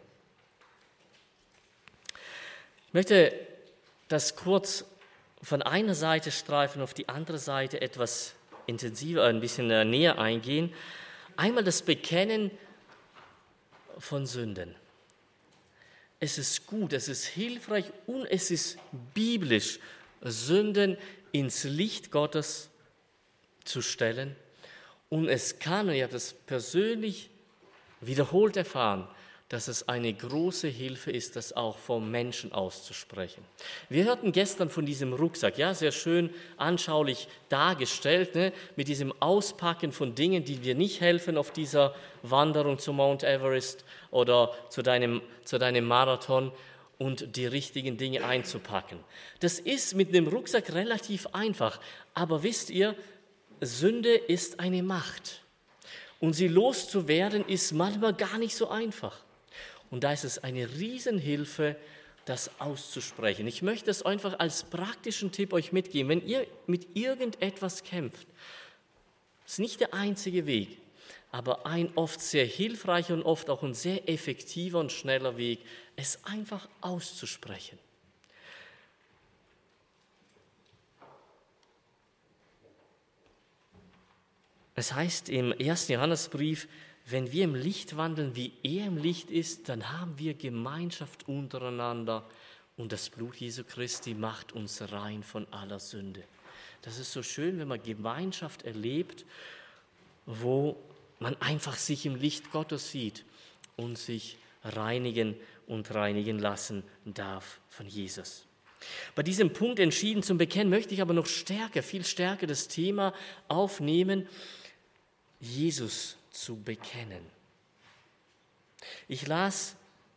Ich möchte das kurz von einer Seite streifen, auf die andere Seite etwas intensiver, ein bisschen näher eingehen. Einmal das Bekennen von Sünden. Es ist gut, es ist hilfreich und es ist biblisch, Sünden ins Licht Gottes zu stellen. Und es kann, und ich habe das persönlich wiederholt erfahren, dass es eine große Hilfe ist, das auch vom Menschen auszusprechen. Wir hörten gestern von diesem Rucksack, ja, sehr schön anschaulich dargestellt, ne, mit diesem Auspacken von Dingen, die dir nicht helfen auf dieser Wanderung zu Mount Everest oder zu deinem, zu deinem Marathon und die richtigen Dinge einzupacken. Das ist mit einem Rucksack relativ einfach, aber wisst ihr, Sünde ist eine Macht und sie loszuwerden ist manchmal gar nicht so einfach. Und da ist es eine Riesenhilfe, das auszusprechen. Ich möchte es einfach als praktischen Tipp euch mitgeben. Wenn ihr mit irgendetwas kämpft, ist nicht der einzige Weg, aber ein oft sehr hilfreicher und oft auch ein sehr effektiver und schneller Weg, es einfach auszusprechen. Es heißt im ersten Johannesbrief, wenn wir im Licht wandeln, wie er im Licht ist, dann haben wir Gemeinschaft untereinander und das Blut Jesu Christi macht uns rein von aller Sünde. Das ist so schön, wenn man Gemeinschaft erlebt, wo man einfach sich im Licht Gottes sieht und sich reinigen und reinigen lassen darf von Jesus. Bei diesem Punkt entschieden zum Bekennen möchte ich aber noch stärker, viel stärker das Thema aufnehmen, Jesus zu bekennen. Ich las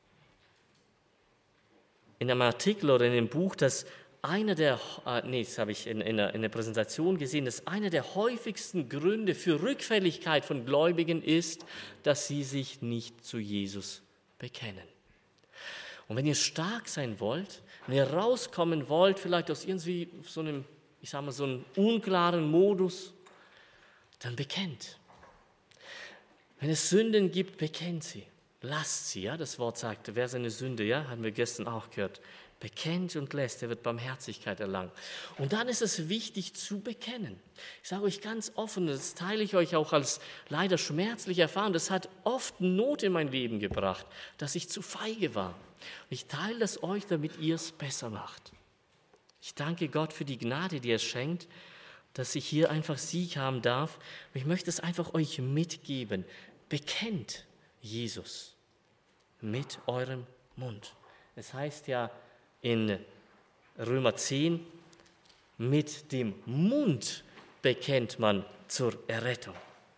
in einem Artikel oder in einem Buch, dass einer der, äh, nee, das habe ich in, in, einer, in einer Präsentation gesehen, dass einer der häufigsten Gründe für Rückfälligkeit von Gläubigen ist, dass sie sich nicht zu Jesus bekennen. Und wenn ihr stark sein wollt, wenn ihr rauskommen wollt, vielleicht aus irgendwie so einem, ich sage mal, so einem unklaren Modus, dann bekennt. Wenn es Sünden gibt, bekennt sie. Lasst sie, ja, das Wort sagt, wer seine Sünde, ja, haben wir gestern auch gehört, bekennt und lässt, der wird Barmherzigkeit erlangen. Und dann ist es wichtig zu bekennen. Ich sage euch ganz offen, das teile ich euch auch als leider schmerzliche Erfahrung, das hat oft Not in mein Leben gebracht, dass ich zu feige war. Und ich teile das euch, damit ihr es besser macht. Ich danke Gott für die Gnade, die er schenkt, dass ich hier einfach Sieg haben darf. Und ich möchte es einfach euch mitgeben. Bekennt Jesus mit eurem Mund. Es heißt ja in Römer zehn, mit dem Mund bekennt man zur Errettung.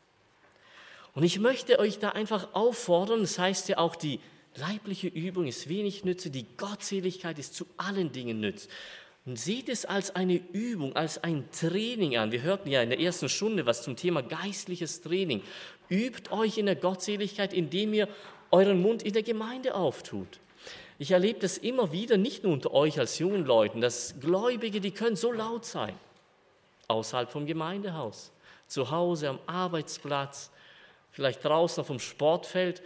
Und ich möchte euch da einfach auffordern, das heißt ja auch, die leibliche Übung ist wenig Nütze, die Gottseligkeit ist zu allen Dingen Nütz. Und seht es als eine Übung, als ein Training an. Wir hörten ja in der ersten Stunde was zum Thema geistliches Training. Übt euch in der Gottseligkeit, indem ihr euren Mund in der Gemeinde auftut. Ich erlebe das immer wieder, nicht nur unter euch als jungen Leuten, dass Gläubige, die können so laut sein, außerhalb vom Gemeindehaus, zu Hause, am Arbeitsplatz, vielleicht draußen auf dem Sportfeld,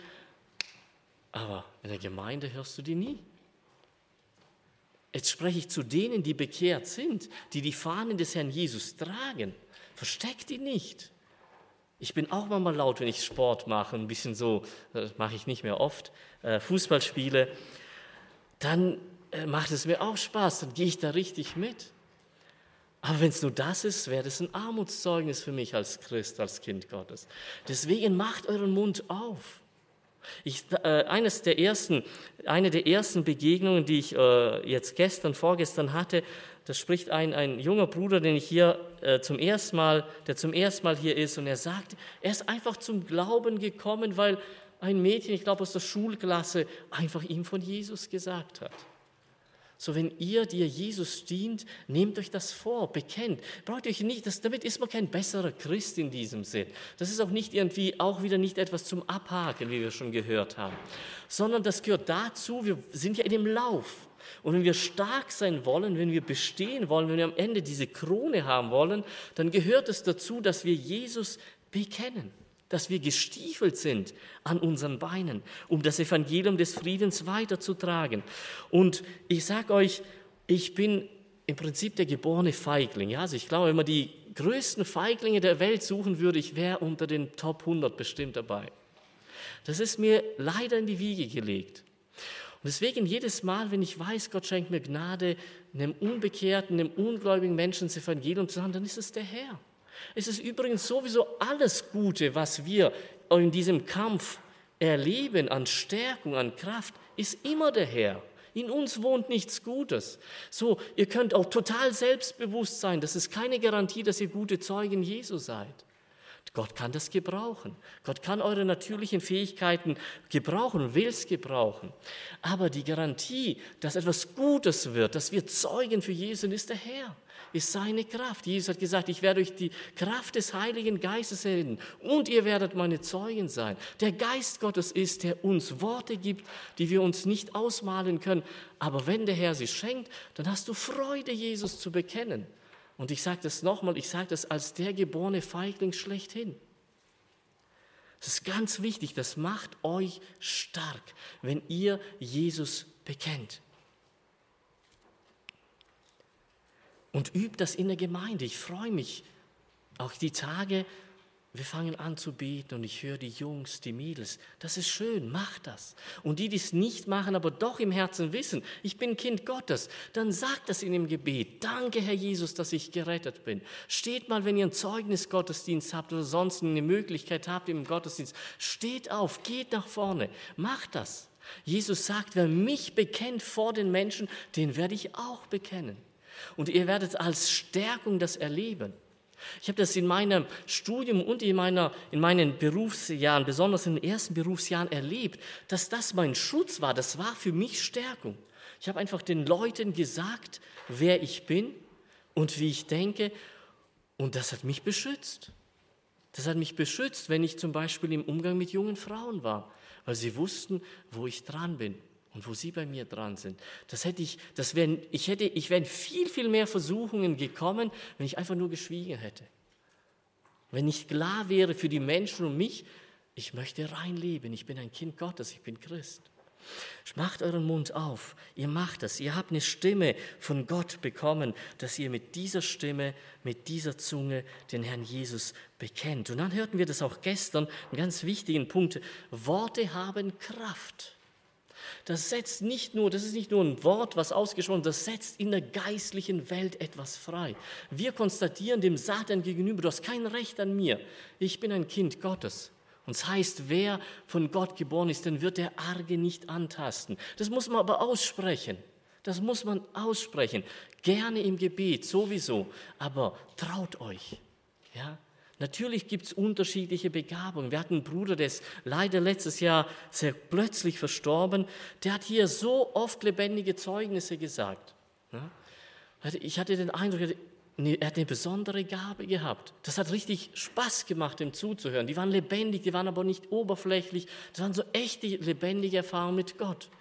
aber in der Gemeinde hörst du die nie. Jetzt spreche ich zu denen, die bekehrt sind, die die Fahnen des Herrn Jesus tragen. Versteckt die nicht. Ich bin auch manchmal laut, wenn ich Sport mache, ein bisschen so, das mache ich nicht mehr oft, Fußball spiele. Dann macht es mir auch Spaß, dann gehe ich da richtig mit. Aber wenn es nur das ist, wäre das ein Armutszeugnis für mich als Christ, als Kind Gottes. Deswegen macht euren Mund auf. Ich, äh, eines der ersten, eine der ersten Begegnungen, die ich äh, jetzt gestern, vorgestern hatte, da spricht ein, ein junger Bruder, den ich hier äh, zum ersten Mal, der zum ersten Mal hier ist, und er sagt, er ist einfach zum Glauben gekommen, weil ein Mädchen, ich glaube aus der Schulklasse, einfach ihm von Jesus gesagt hat. So, wenn ihr, die ihr Jesus dient, nehmt euch das vor, bekennt. Braucht euch nicht, das, damit ist man kein besserer Christ in diesem Sinn. Das ist auch nicht irgendwie, auch wieder nicht etwas zum Abhaken, wie wir schon gehört haben. Sondern das gehört dazu, wir sind ja in dem Lauf. Und wenn wir stark sein wollen, wenn wir bestehen wollen, wenn wir am Ende diese Krone haben wollen, dann gehört es dazu, dass wir Jesus bekennen. Dass wir gestiefelt sind an unseren Beinen, um das Evangelium des Friedens weiterzutragen. Und ich sage euch, ich bin im Prinzip der geborene Feigling. Ja, also ich glaube, wenn man die größten Feiglinge der Welt suchen würde, ich wäre unter den Top hundert bestimmt dabei. Das ist mir leider in die Wiege gelegt. Und deswegen jedes Mal, wenn ich weiß, Gott schenkt mir Gnade, einem unbekehrten, einem ungläubigen Menschen das Evangelium zu sagen, dann ist es der Herr. Es ist übrigens sowieso alles Gute, was wir in diesem Kampf erleben, an Stärkung, an Kraft, ist immer der Herr. In uns wohnt nichts Gutes. So, ihr könnt auch total selbstbewusst sein. Das ist keine Garantie, dass ihr gute Zeugen Jesu seid. Gott kann das gebrauchen. Gott kann eure natürlichen Fähigkeiten gebrauchen und will es gebrauchen. Aber die Garantie, dass etwas Gutes wird, dass wir Zeugen für Jesus sind, ist der Herr. Ist seine Kraft. Jesus hat gesagt, ich werde euch die Kraft des Heiligen Geistes senden und ihr werdet meine Zeugen sein. Der Geist Gottes ist, der uns Worte gibt, die wir uns nicht ausmalen können. Aber wenn der Herr sie schenkt, dann hast du Freude, Jesus zu bekennen. Und ich sage das nochmal, ich sage das als der geborene Feigling schlechthin. Das ist ganz wichtig, das macht euch stark, wenn ihr Jesus bekennt. Und übt das in der Gemeinde. Ich freue mich, auch die Tage, wir fangen an zu beten und ich höre die Jungs, die Mädels. Das ist schön, macht das. Und die, die es nicht machen, aber doch im Herzen wissen, ich bin Kind Gottes, dann sagt das in dem Gebet. Danke, Herr Jesus, dass ich gerettet bin. Steht mal, wenn ihr einen Zeugnisgottesdienst habt oder sonst eine Möglichkeit habt im Gottesdienst, steht auf, geht nach vorne, macht das. Jesus sagt, wer mich bekennt vor den Menschen, den werde ich auch bekennen. Und ihr werdet als Stärkung das erleben. Ich habe das in meinem Studium und in, meiner, in meinen Berufsjahren, besonders in den ersten Berufsjahren erlebt, dass das mein Schutz war. Das war für mich Stärkung. Ich habe einfach den Leuten gesagt, wer ich bin und wie ich denke. Und das hat mich beschützt. Das hat mich beschützt, wenn ich zum Beispiel im Umgang mit jungen Frauen war, weil sie wussten, wo ich dran bin. Und wo sie bei mir dran sind. Das hätte ich, das wären, ich hätte, ich wäre in viel, viel mehr Versuchungen gekommen, wenn ich einfach nur geschwiegen hätte. Wenn nicht klar wäre für die Menschen um mich, ich möchte rein leben, ich bin ein Kind Gottes, ich bin Christ. Macht euren Mund auf, ihr macht es, ihr habt eine Stimme von Gott bekommen, dass ihr mit dieser Stimme, mit dieser Zunge den Herrn Jesus bekennt. Und dann hörten wir das auch gestern, einen ganz wichtigen Punkt, Worte haben Kraft. Das setzt nicht nur, das ist nicht nur ein Wort, was ausgesprochen, das setzt in der geistlichen Welt etwas frei. Wir konstatieren dem Satan gegenüber, du hast kein Recht an mir, ich bin ein Kind Gottes. Und es heißt, wer von Gott geboren ist, den wird der Arge nicht antasten. Das muss man aber aussprechen. Das muss man aussprechen. Gerne im Gebet, sowieso. Aber traut euch. Ja? Natürlich gibt es unterschiedliche Begabungen. Wir hatten einen Bruder, der ist leider letztes Jahr sehr plötzlich verstorben. Der hat hier so oft lebendige Zeugnisse gesagt. Ja? Ich hatte den Eindruck, er hat eine besondere Gabe gehabt. Das hat richtig Spaß gemacht, ihm zuzuhören. Die waren lebendig, die waren aber nicht oberflächlich. Das waren so echte, lebendige Erfahrungen mit Gott.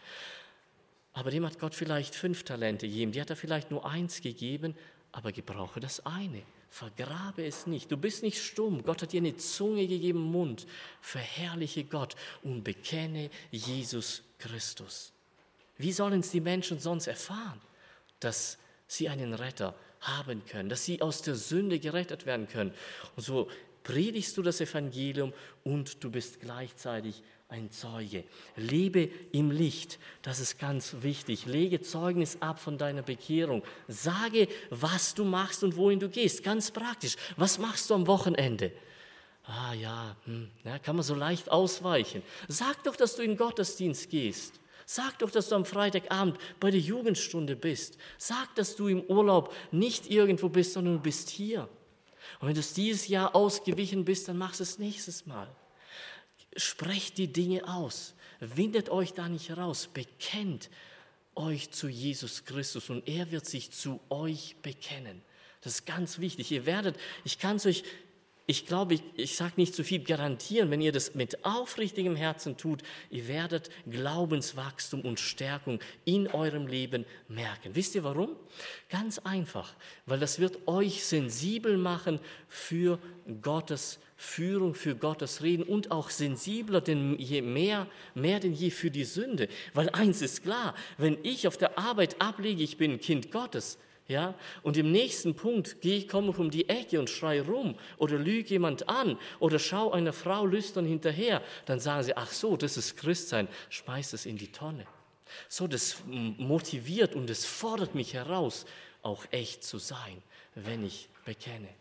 Aber dem hat Gott vielleicht fünf Talente gegeben. Die hat er vielleicht nur eins gegeben, aber gebrauche das eine. Vergrabe es nicht. Du bist nicht stumm. Gott hat dir eine Zunge gegeben, Mund. Verherrliche Gott und bekenne Jesus Christus. Wie sollen es die Menschen sonst erfahren, dass sie einen Retter haben können, dass sie aus der Sünde gerettet werden können? Und so predigst du das Evangelium und du bist gleichzeitig ein Zeuge. Lebe im Licht, das ist ganz wichtig. Lege Zeugnis ab von deiner Bekehrung. Sage, was du machst und wohin du gehst. Ganz praktisch. Was machst du am Wochenende? Ah ja, hm, ja, kann man so leicht ausweichen. Sag doch, dass du in den Gottesdienst gehst. Sag doch, dass du am Freitagabend bei der Jugendstunde bist. Sag, dass du im Urlaub nicht irgendwo bist, sondern du bist hier. Und wenn du es dieses Jahr ausgewichen bist, dann mach es nächstes Mal. Sprecht die Dinge aus. Windet euch da nicht raus. Bekennt euch zu Jesus Christus und er wird sich zu euch bekennen. Das ist ganz wichtig. Ihr werdet, ich kann es euch Ich glaube, ich, ich sage nicht zu viel garantieren, wenn ihr das mit aufrichtigem Herzen tut, ihr werdet Glaubenswachstum und Stärkung in eurem Leben merken. Wisst ihr warum? Ganz einfach, weil das wird euch sensibel machen für Gottes Führung, für Gottes Reden und auch sensibler denn je mehr, mehr denn je für die Sünde. Weil eins ist klar, wenn ich auf der Arbeit ablege, ich bin ein Kind Gottes, ja, und im nächsten Punkt gehe ich, komme ich um die Ecke und schreie rum oder lüge jemand an oder schaue einer Frau lüstern hinterher, dann sagen sie, ach so, das ist Christsein, schmeiß es in die Tonne. So, das motiviert und es fordert mich heraus, auch echt zu sein, wenn ich bekenne.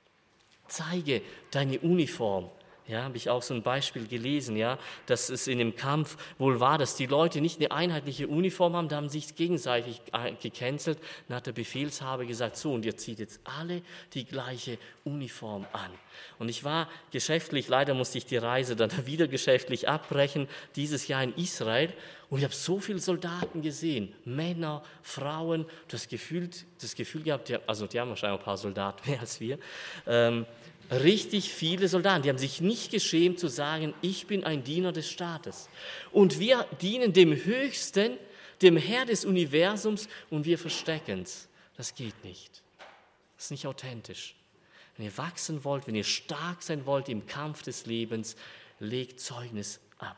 Zeige deine Uniform. Ja, habe ich auch so ein Beispiel gelesen, ja, dass es in dem Kampf wohl war, dass die Leute nicht eine einheitliche Uniform haben, da haben sich gegenseitig gecancelt. Dann hat der Befehlshaber gesagt, so, und ihr zieht jetzt alle die gleiche Uniform an. Und ich war geschäftlich, leider musste ich die Reise dann wieder geschäftlich abbrechen, dieses Jahr in Israel. Und ich habe so viele Soldaten gesehen, Männer, Frauen, das Gefühl, das Gefühl gehabt, also die haben wahrscheinlich ein paar Soldaten mehr als wir, ähm, richtig viele Soldaten, die haben sich nicht geschämt zu sagen, ich bin ein Diener des Staates. Und wir dienen dem Höchsten, dem Herr des Universums und wir verstecken es. Das geht nicht. Das ist nicht authentisch. Wenn ihr wachsen wollt, wenn ihr stark sein wollt im Kampf des Lebens, legt Zeugnis ab.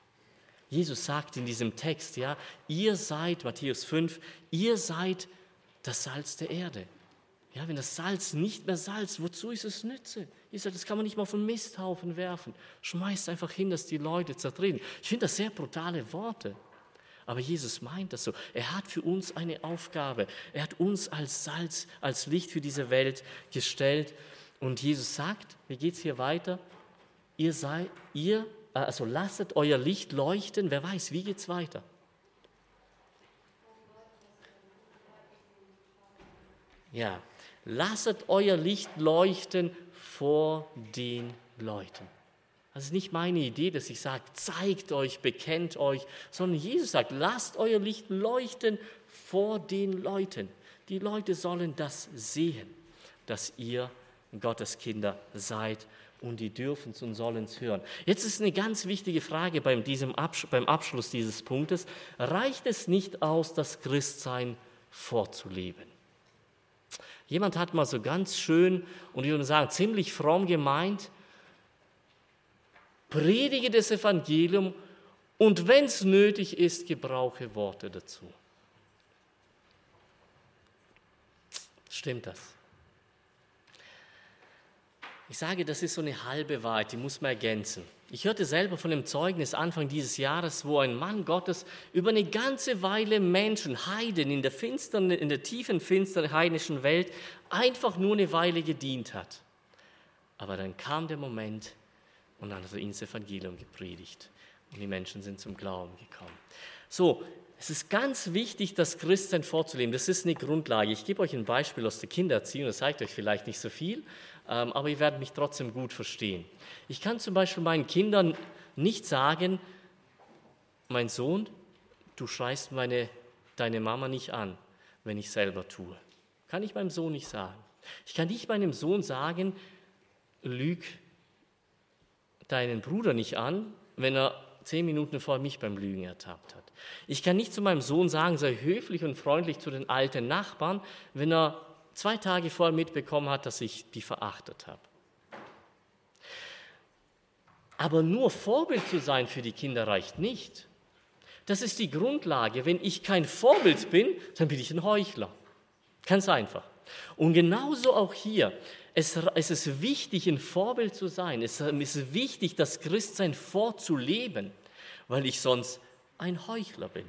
Jesus sagt in diesem Text, ja, ihr seid, Matthäus fünf, ihr seid das Salz der Erde. Ja, wenn das Salz nicht mehr Salz, wozu ist es Nütze? Ich sage, das kann man nicht mal auf einen Misthaufen werfen. Schmeißt einfach hin, dass die Leute zertreten. Ich finde das sehr brutale Worte. Aber Jesus meint das so. Er hat für uns eine Aufgabe. Er hat uns als Salz, als Licht für diese Welt gestellt. Und Jesus sagt, wie geht es hier weiter? Ihr seid, ihr, also lasst euer Licht leuchten. Wer weiß, wie geht es weiter? Ja. Lasset euer Licht leuchten vor den Leuten. Das ist nicht meine Idee, dass ich sage, zeigt euch, bekennt euch, sondern Jesus sagt, lasst euer Licht leuchten vor den Leuten. Die Leute sollen das sehen, dass ihr Gottes Kinder seid und die dürfen es und sollen es hören. Jetzt ist eine ganz wichtige Frage beim, diesem Absch- beim Abschluss dieses Punktes. Reicht es nicht aus, das Christsein vorzuleben? Jemand hat mal so ganz schön, und ich würde sagen, ziemlich fromm gemeint, predige das Evangelium Und wenn es nötig ist, gebrauche Worte dazu. Stimmt das? Ich sage, das ist so eine halbe Wahrheit, die muss man ergänzen. Ich hörte selber von einem Zeugnis Anfang dieses Jahres, wo ein Mann Gottes über eine ganze Weile Menschen, Heiden in der finsteren, in der tiefen, finsteren heidnischen Welt einfach nur eine Weile gedient hat. Aber dann kam der Moment und dann hat er ihnen das Evangelium gepredigt und die Menschen sind zum Glauben gekommen. So, es ist ganz wichtig, das Christsein vorzuleben. Das ist eine Grundlage. Ich gebe euch ein Beispiel aus der Kindererziehung, das zeigt euch vielleicht nicht so viel, aber ihr werdet mich trotzdem gut verstehen. Ich kann zum Beispiel meinen Kindern nicht sagen, mein Sohn, du schreist meine, deine Mama nicht an, wenn ich selber tue. Kann ich meinem Sohn nicht sagen. Ich kann nicht meinem Sohn sagen, lüg deinen Bruder nicht an, wenn er zehn Minuten vor mich beim Lügen ertappt hat. Ich kann nicht zu meinem Sohn sagen, sei höflich und freundlich zu den alten Nachbarn, wenn er zwei Tage vorher mitbekommen hat, dass ich die verachtet habe. Aber nur Vorbild zu sein für die Kinder reicht nicht. Das ist die Grundlage. Wenn ich kein Vorbild bin, dann bin ich ein Heuchler. Ganz einfach. Und genauso auch hier. Es, es ist wichtig, ein Vorbild zu sein. Es ist wichtig, das Christsein vorzuleben, weil ich sonst ein Heuchler bin.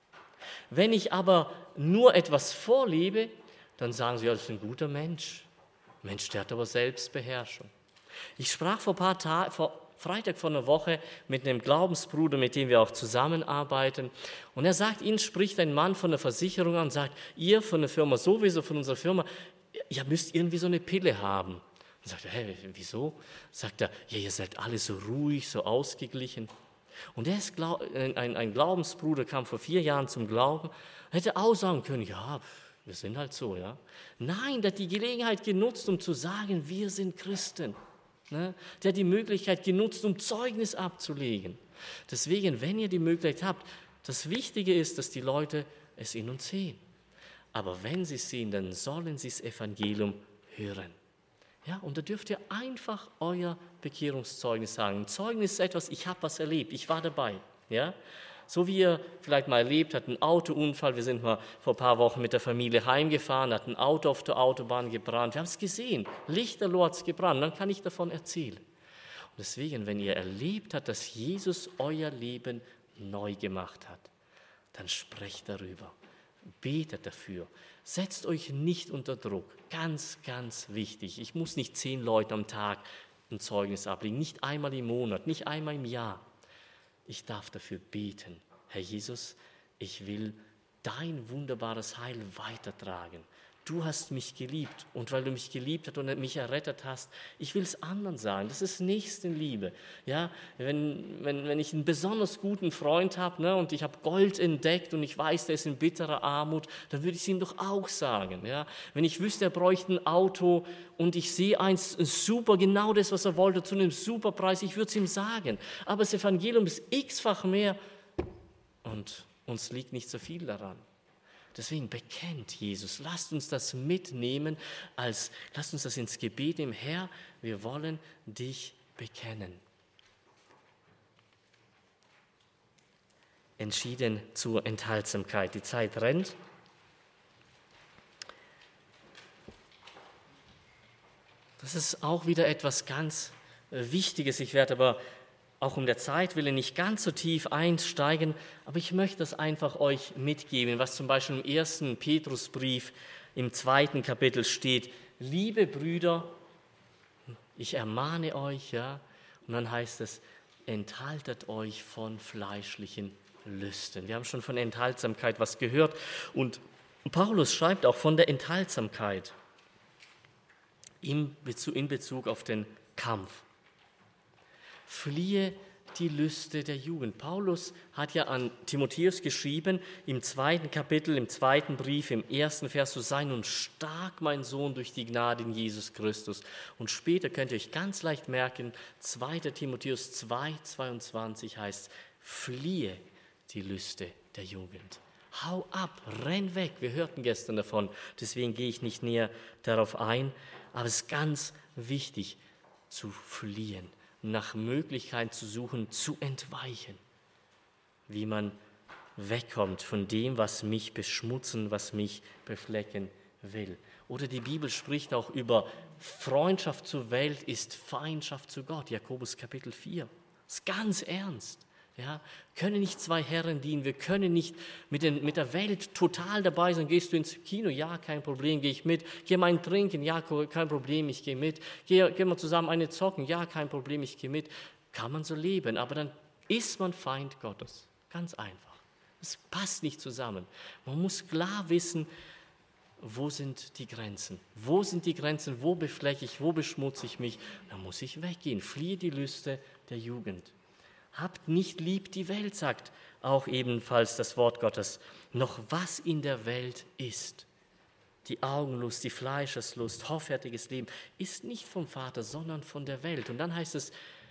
Wenn ich aber nur etwas vorlebe, dann sagen sie, ja, das ist ein guter Mensch. Ein Mensch, der hat aber Selbstbeherrschung. Ich sprach vor ein paar Tagen, vor Freitag vor einer Woche mit einem Glaubensbruder, mit dem wir auch zusammenarbeiten. Und er sagt, Ihnen spricht ein Mann von der Versicherung an und sagt, ihr von der Firma sowieso, von unserer Firma, ihr müsst irgendwie so eine Pille haben. Und sagt er, hä, wieso? Sagt er, ja, ihr seid alle so ruhig, so ausgeglichen. Und er ist ein, ein Glaubensbruder, kam vor vier Jahren zum Glauben, hätte auch sagen können, ja, wir sind halt so, ja. Nein, der hat die Gelegenheit genutzt, um zu sagen, wir sind Christen. Ne? Der hat die Möglichkeit genutzt, um Zeugnis abzulegen. Deswegen, wenn ihr die Möglichkeit habt, das Wichtige ist, dass die Leute es in uns sehen. Aber wenn sie es sehen, dann sollen sie das Evangelium hören. Ja, und da dürft ihr einfach euer Bekehrungszeugnis sagen. Ein Zeugnis ist etwas, ich habe was erlebt, ich war dabei. Ja? So wie ihr vielleicht mal erlebt habt, ein Autounfall, wir sind mal vor ein paar Wochen mit der Familie heimgefahren, hat ein Auto auf der Autobahn gebrannt, wir haben es gesehen, lichterloh hat es gebrannt, dann kann ich davon erzählen. Und deswegen, wenn ihr erlebt habt, dass Jesus euer Leben neu gemacht hat, dann sprecht darüber, betet dafür, setzt euch nicht unter Druck, ganz, ganz wichtig. Ich muss nicht zehn Leuten am Tag ein Zeugnis ablegen, nicht einmal im Monat, nicht einmal im Jahr. Ich darf dafür beten, Herr Jesus, ich will dein wunderbares Heil weitertragen. Du hast mich geliebt und weil du mich geliebt hast und mich errettet hast, ich will es anderen sagen. Das ist Nächstenliebe. Ja, wenn, wenn, wenn ich einen besonders guten Freund habe, ne, und ich habe Gold entdeckt und ich weiß, der ist in bitterer Armut, dann würde ich es ihm doch auch sagen. Ja. Wenn ich wüsste, er bräuchte ein Auto und ich sehe eins super, genau das, was er wollte, zu einem super Preis, ich würde es ihm sagen. Aber das Evangelium ist x-fach mehr und uns liegt nicht so viel daran. Deswegen bekennt Jesus, lasst uns das mitnehmen, als, lasst uns das ins Gebet nehmen, Herr, wir wollen dich bekennen. Entschieden zur Enthaltsamkeit. Die Zeit rennt. Das ist auch wieder etwas ganz Wichtiges. Ich werde aber auch um der Zeit willen nicht ganz so tief einsteigen, aber ich möchte das einfach euch mitgeben, was zum Beispiel im ersten Petrusbrief im zweiten Kapitel steht. Liebe Brüder, ich ermahne euch, ja, und dann heißt es, enthaltet euch von fleischlichen Lüsten. Wir haben schon von Enthaltsamkeit was gehört und Paulus schreibt auch von der Enthaltsamkeit in Bezug, in Bezug auf den Kampf. Fliehe die Lüste der Jugend. Paulus hat ja an Timotheus geschrieben, im zweiten Kapitel, im zweiten Brief, im ersten Vers, so sei nun stark, mein Sohn, durch die Gnade in Jesus Christus. Und später könnt ihr euch ganz leicht merken, zweiter Timotheus zwei, zweiundzwanzig heißt, fliehe die Lüste der Jugend. Hau ab, renn weg. Wir hörten gestern davon, deswegen gehe ich nicht näher darauf ein. Aber es ist ganz wichtig, zu fliehen, nach Möglichkeiten zu suchen, zu entweichen. wie man wegkommt von dem, was mich beschmutzen, was mich beflecken will. Oder die Bibel spricht auch über Freundschaft zur Welt ist Feindschaft zu Gott. Jakobus Kapitel vier. Das ist ganz ernst. Ja, können nicht zwei Herren dienen, wir können nicht mit, den, mit der Welt total dabei sein. Gehst du ins Kino? Ja, kein Problem, gehe ich mit. Geh mal ein Trinken? Ja, kein Problem, ich gehe mit. Geh, gehen wir zusammen eine zocken? Ja, kein Problem, ich gehe mit. Kann man so leben, aber dann ist man Feind Gottes. Ganz einfach. Es passt nicht zusammen. Man muss klar wissen, wo sind die Grenzen? Wo sind die Grenzen? Wo beflecke ich? Wo beschmutze ich mich? Da muss ich weggehen. Fliehe die Lüste der Jugend. Habt nicht lieb die Welt, sagt auch ebenfalls das Wort Gottes. Noch was in der Welt ist, die Augenlust, die Fleischeslust, hoffärtiges Leben, ist nicht vom Vater, sondern von der Welt. Und dann heißt es,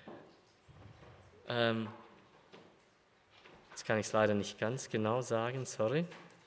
ähm, jetzt kann ich es leider nicht ganz genau sagen, sorry.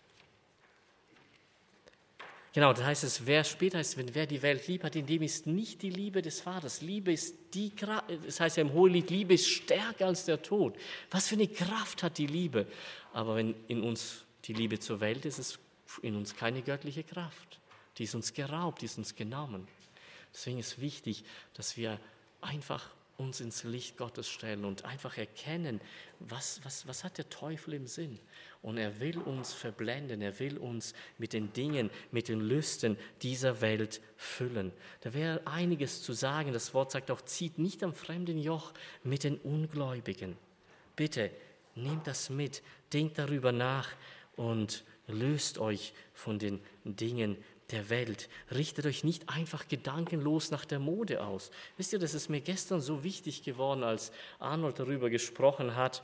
Genau, das heißt es, wer später heißt, wenn wer die Welt lieb hat, in dem ist nicht die Liebe des Vaters. Liebe ist die Kraft, das heißt ja im Hohelied, Liebe ist stärker als der Tod. Was für eine Kraft hat die Liebe? Aber wenn in uns die Liebe zur Welt ist, ist in uns keine göttliche Kraft. Die ist uns geraubt, die ist uns genommen. Deswegen ist wichtig, dass wir einfach uns ins Licht Gottes stellen und einfach erkennen, was, was, was hat der Teufel im Sinn. Und er will uns verblenden, er will uns mit den Dingen, mit den Lüsten dieser Welt füllen. Da wäre einiges zu sagen. Das Wort sagt auch, zieht nicht am fremden Joch mit den Ungläubigen. Bitte, nehmt das mit, denkt darüber nach und löst euch von den Dingen der Welt. Richtet euch nicht einfach gedankenlos nach der Mode aus. Wisst ihr, das ist mir gestern so wichtig geworden, als Arnold darüber gesprochen hat,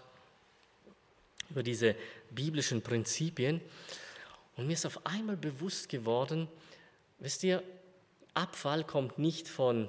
über diese biblischen Prinzipien. Und mir ist auf einmal bewusst geworden, wisst ihr, Abfall kommt nicht von,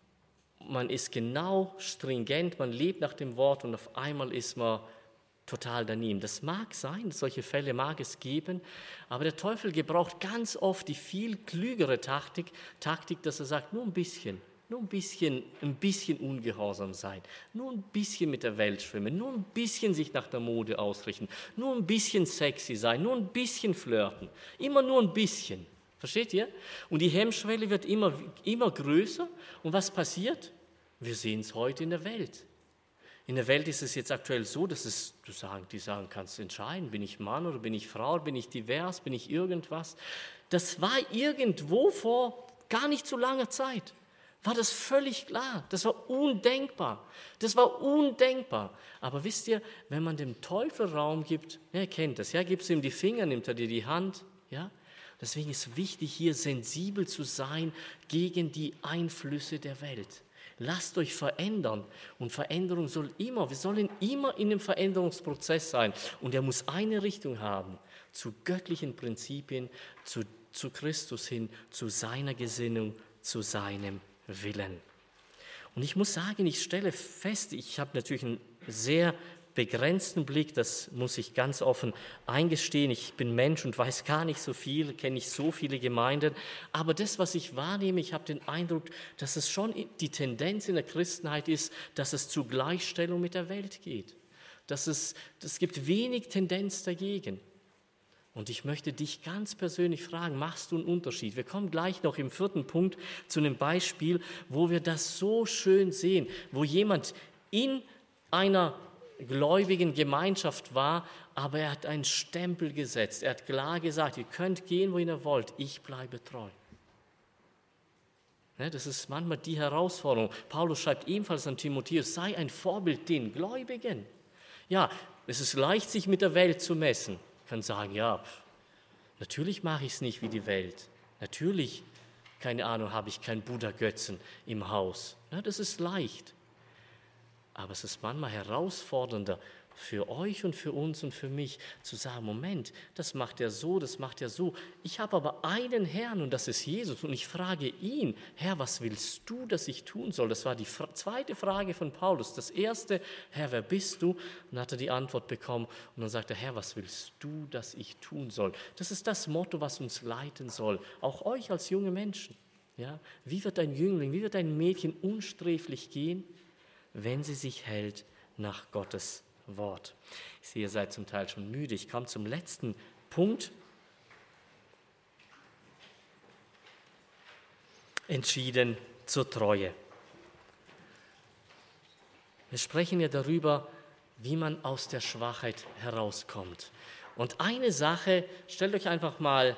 man ist genau stringent, man lebt nach dem Wort und auf einmal ist man total daneben. Das mag sein, solche Fälle mag es geben, aber der Teufel gebraucht ganz oft die viel klügere Taktik, Taktik, dass er sagt, nur ein bisschen, nur ein bisschen, ein bisschen ungehorsam sein, nur ein bisschen mit der Welt schwimmen, nur ein bisschen sich nach der Mode ausrichten, nur ein bisschen sexy sein, nur ein bisschen flirten, immer nur ein bisschen. Versteht ihr? Und die Hemmschwelle wird immer, immer größer. Und was passiert? Wir sehen es heute in der Welt. In der Welt ist es jetzt aktuell so, dass es, du sagen, die sagen, kannst du entscheiden, bin ich Mann oder bin ich Frau, bin ich divers, bin ich irgendwas. Das war irgendwo vor gar nicht so langer Zeit, war das völlig klar. Das war undenkbar. Das war undenkbar. Aber wisst ihr, wenn man dem Teufel Raum gibt, er kennt das, ja, gibst du ihm die Finger, nimmt er dir die Hand, ja. Deswegen ist wichtig, hier sensibel zu sein gegen die Einflüsse der Welt. Lasst euch verändern. Und Veränderung soll immer, wir sollen immer in einem Veränderungsprozess sein. Und er muss eine Richtung haben, zu göttlichen Prinzipien, zu, zu Christus hin, zu seiner Gesinnung, zu seinem Willen. Und ich muss sagen, ich stelle fest, ich habe natürlich einen sehr begrenzten Blick, das muss ich ganz offen eingestehen. Ich bin Mensch und weiß gar nicht so viel, kenne nicht so viele Gemeinden. Aber das, was ich wahrnehme, ich habe den Eindruck, dass es schon die Tendenz in der Christenheit ist, dass es zur Gleichstellung mit der Welt geht. Dass es, es gibt wenig Tendenz dagegen. Und ich möchte dich ganz persönlich fragen, machst du einen Unterschied? Wir kommen gleich noch im vierten Punkt zu einem Beispiel, wo wir das so schön sehen, wo jemand in einer gläubigen Gemeinschaft war, aber er hat einen Stempel gesetzt. Er hat klar gesagt, ihr könnt gehen, wohin ihr wollt, ich bleibe treu. Das ist manchmal die Herausforderung. Paulus schreibt ebenfalls an Timotheus, sei ein Vorbild den Gläubigen. Ja, es ist leicht, sich mit der Welt zu messen. Ich kann sagen, ja, natürlich mache ich es nicht wie die Welt. Natürlich, keine Ahnung, habe ich keinen Buddha-Götzen im Haus. Ja, das ist leicht. Aber es ist manchmal herausfordernder für euch und für uns und für mich zu sagen, Moment, das macht er so, das macht er so. Ich habe aber einen Herrn und das ist Jesus und ich frage ihn, Herr, was willst du, dass ich tun soll? Das war die zweite Frage von Paulus. Das erste, Herr, wer bist du? Und dann hat er die Antwort bekommen und dann sagt er, Herr, was willst du, dass ich tun soll? Das ist das Motto, was uns leiten soll, auch euch als junge Menschen. Ja? Wie wird ein Jüngling, wie wird ein Mädchen unsträflich gehen, wenn sie sich hält nach Gottes Wort. Ich sehe, ihr seid zum Teil schon müde. Ich komme zum letzten Punkt. Entschieden zur Treue. Wir sprechen ja darüber, wie man aus der Schwachheit herauskommt. Und eine Sache, stellt euch einfach mal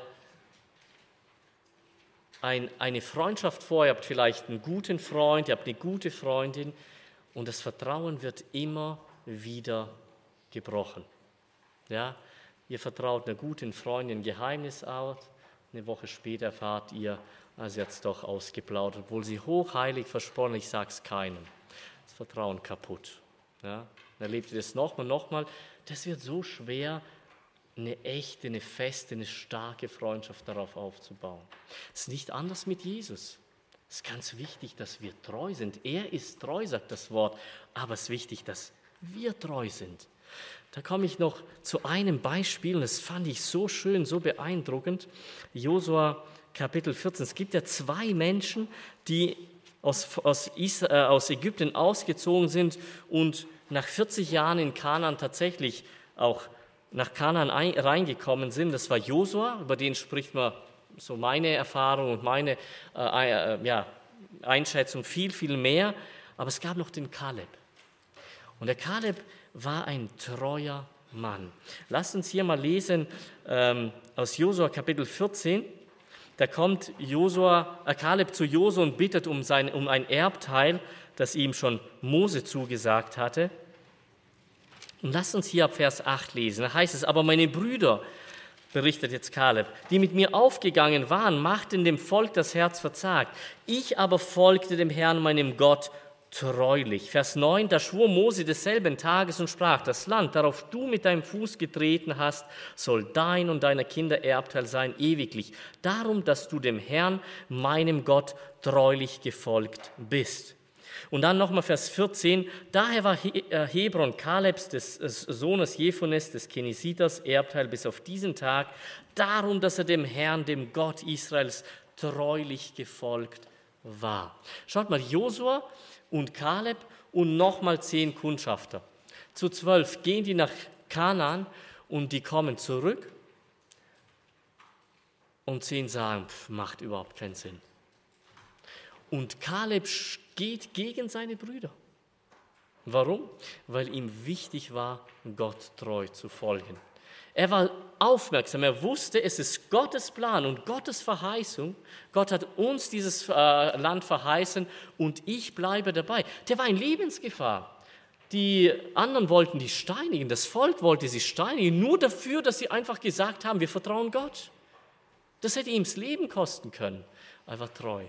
ein, eine Freundschaft vor, ihr habt vielleicht einen guten Freund, ihr habt eine gute Freundin und das Vertrauen wird immer wieder gebrochen. Ja, ihr vertraut einer guten Freundin ein Geheimnis aus, eine Woche später erfahrt ihr, ah, sie hat es doch ausgeplaudert, obwohl sie hochheilig versprochen, ich sage es keinem. Das Vertrauen kaputt. Ja, dann erlebt ihr das nochmal, nochmal. Das wird so schwer, eine echte, eine feste, eine starke Freundschaft darauf aufzubauen. Es ist nicht anders mit Jesus. Es ist ganz wichtig, dass wir treu sind. Er ist treu, sagt das Wort, aber es ist wichtig, dass wir treu sind. Da komme ich noch zu einem Beispiel, und das fand ich so schön, so beeindruckend. Josua Kapitel vierzehn. Es gibt ja zwei Menschen, die aus, aus, Is, äh, aus Ägypten ausgezogen sind und nach vierzig Jahren in Kanaan tatsächlich auch nach Kanaan ein, reingekommen sind. Das war Josua, über den spricht man so meine Erfahrung und meine äh, äh, ja, Einschätzung viel, viel mehr. Aber es gab noch den Kaleb. Und der Kaleb war ein treuer Mann. Lasst uns hier mal lesen ähm, aus Josua Kapitel vierzehn. Da kommt Josua, äh, Kaleb zu Josua und bittet um, sein, um ein Erbteil, das ihm schon Mose zugesagt hatte. Und lasst uns hier ab Vers acht lesen. Da heißt es, aber meine Brüder, berichtet jetzt Kaleb, die mit mir aufgegangen waren, machten dem Volk das Herz verzagt. Ich aber folgte dem Herrn, meinem Gott, treulich. Vers neun, da schwor Mose desselben Tages und sprach, das Land, darauf du mit deinem Fuß getreten hast, soll dein und deiner Kinder Erbteil sein, ewiglich. Darum, dass du dem Herrn, meinem Gott, treulich gefolgt bist. Und dann nochmal Vers vierzehn, daher war Hebron Kalebs, des Sohnes Jephones, des Kenisiters, Erbteil bis auf diesen Tag, darum, dass er dem Herrn, dem Gott Israels, treulich gefolgt war. Schaut mal, Josua und Kaleb und nochmal zehn Kundschafter. Zu zwölf gehen die nach Kanaan und die kommen zurück und zehn sagen, pff, macht überhaupt keinen Sinn. Und Kaleb geht gegen seine Brüder. Warum? Weil ihm wichtig war, Gott treu zu folgen. Er war aufmerksam, er wusste, es ist Gottes Plan und Gottes Verheißung. Gott hat uns dieses äh, Land verheißen und ich bleibe dabei. Der war in Lebensgefahr. Die anderen wollten die steinigen, das Volk wollte sie steinigen, nur dafür, dass sie einfach gesagt haben, wir vertrauen Gott. Das hätte ihm das Leben kosten können. Er war treu.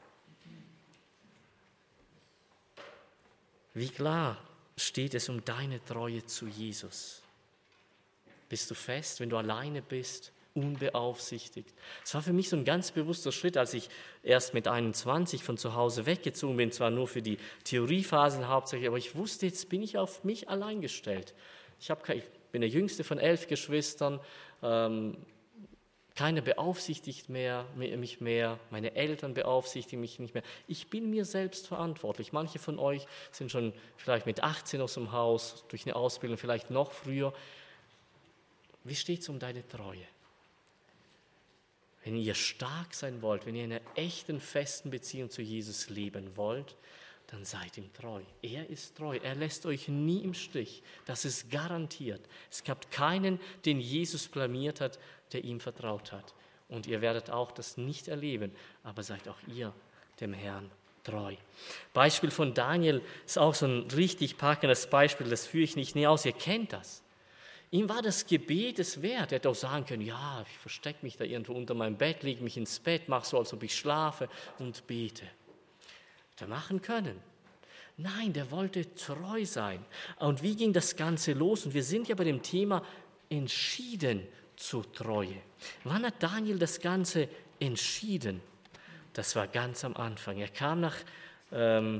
Wie klar steht es um deine Treue zu Jesus? Bist du fest, wenn du alleine bist, unbeaufsichtigt? Es war für mich so ein ganz bewusster Schritt, als ich erst mit einundzwanzig von zu Hause weggezogen bin, zwar nur für die Theoriephasen hauptsächlich, aber ich wusste, jetzt bin ich auf mich allein gestellt. Ich, hab, ich bin der jüngste von elf Geschwistern, ähm, keiner beaufsichtigt mehr, mich mehr, meine Eltern beaufsichtigen mich nicht mehr. Ich bin mir selbst verantwortlich. Manche von euch sind schon vielleicht mit achtzehn aus dem Haus, durch eine Ausbildung vielleicht noch früher. Wie steht es um deine Treue? Wenn ihr stark sein wollt, wenn ihr in einer echten, festen Beziehung zu Jesus leben wollt, dann seid ihm treu. Er ist treu. Er lässt euch nie im Stich. Das ist garantiert. Es gab keinen, den Jesus blamiert hat, der ihm vertraut hat. Und ihr werdet auch das nicht erleben, aber seid auch ihr dem Herrn treu. Beispiel von Daniel ist auch so ein richtig packendes Beispiel, das führe ich nicht näher aus. Ihr kennt das. Ihm war das Gebet es wert. Er hätte auch sagen können, ja, ich verstecke mich da irgendwo unter meinem Bett, lege mich ins Bett, mache so, als ob ich schlafe und bete. Hätte er machen können. Nein, der wollte treu sein. Und wie ging das Ganze los? Und wir sind ja bei dem Thema entschieden zur Treue. Wann hat Daniel das Ganze entschieden? Das war ganz am Anfang. Er kam nach ähm,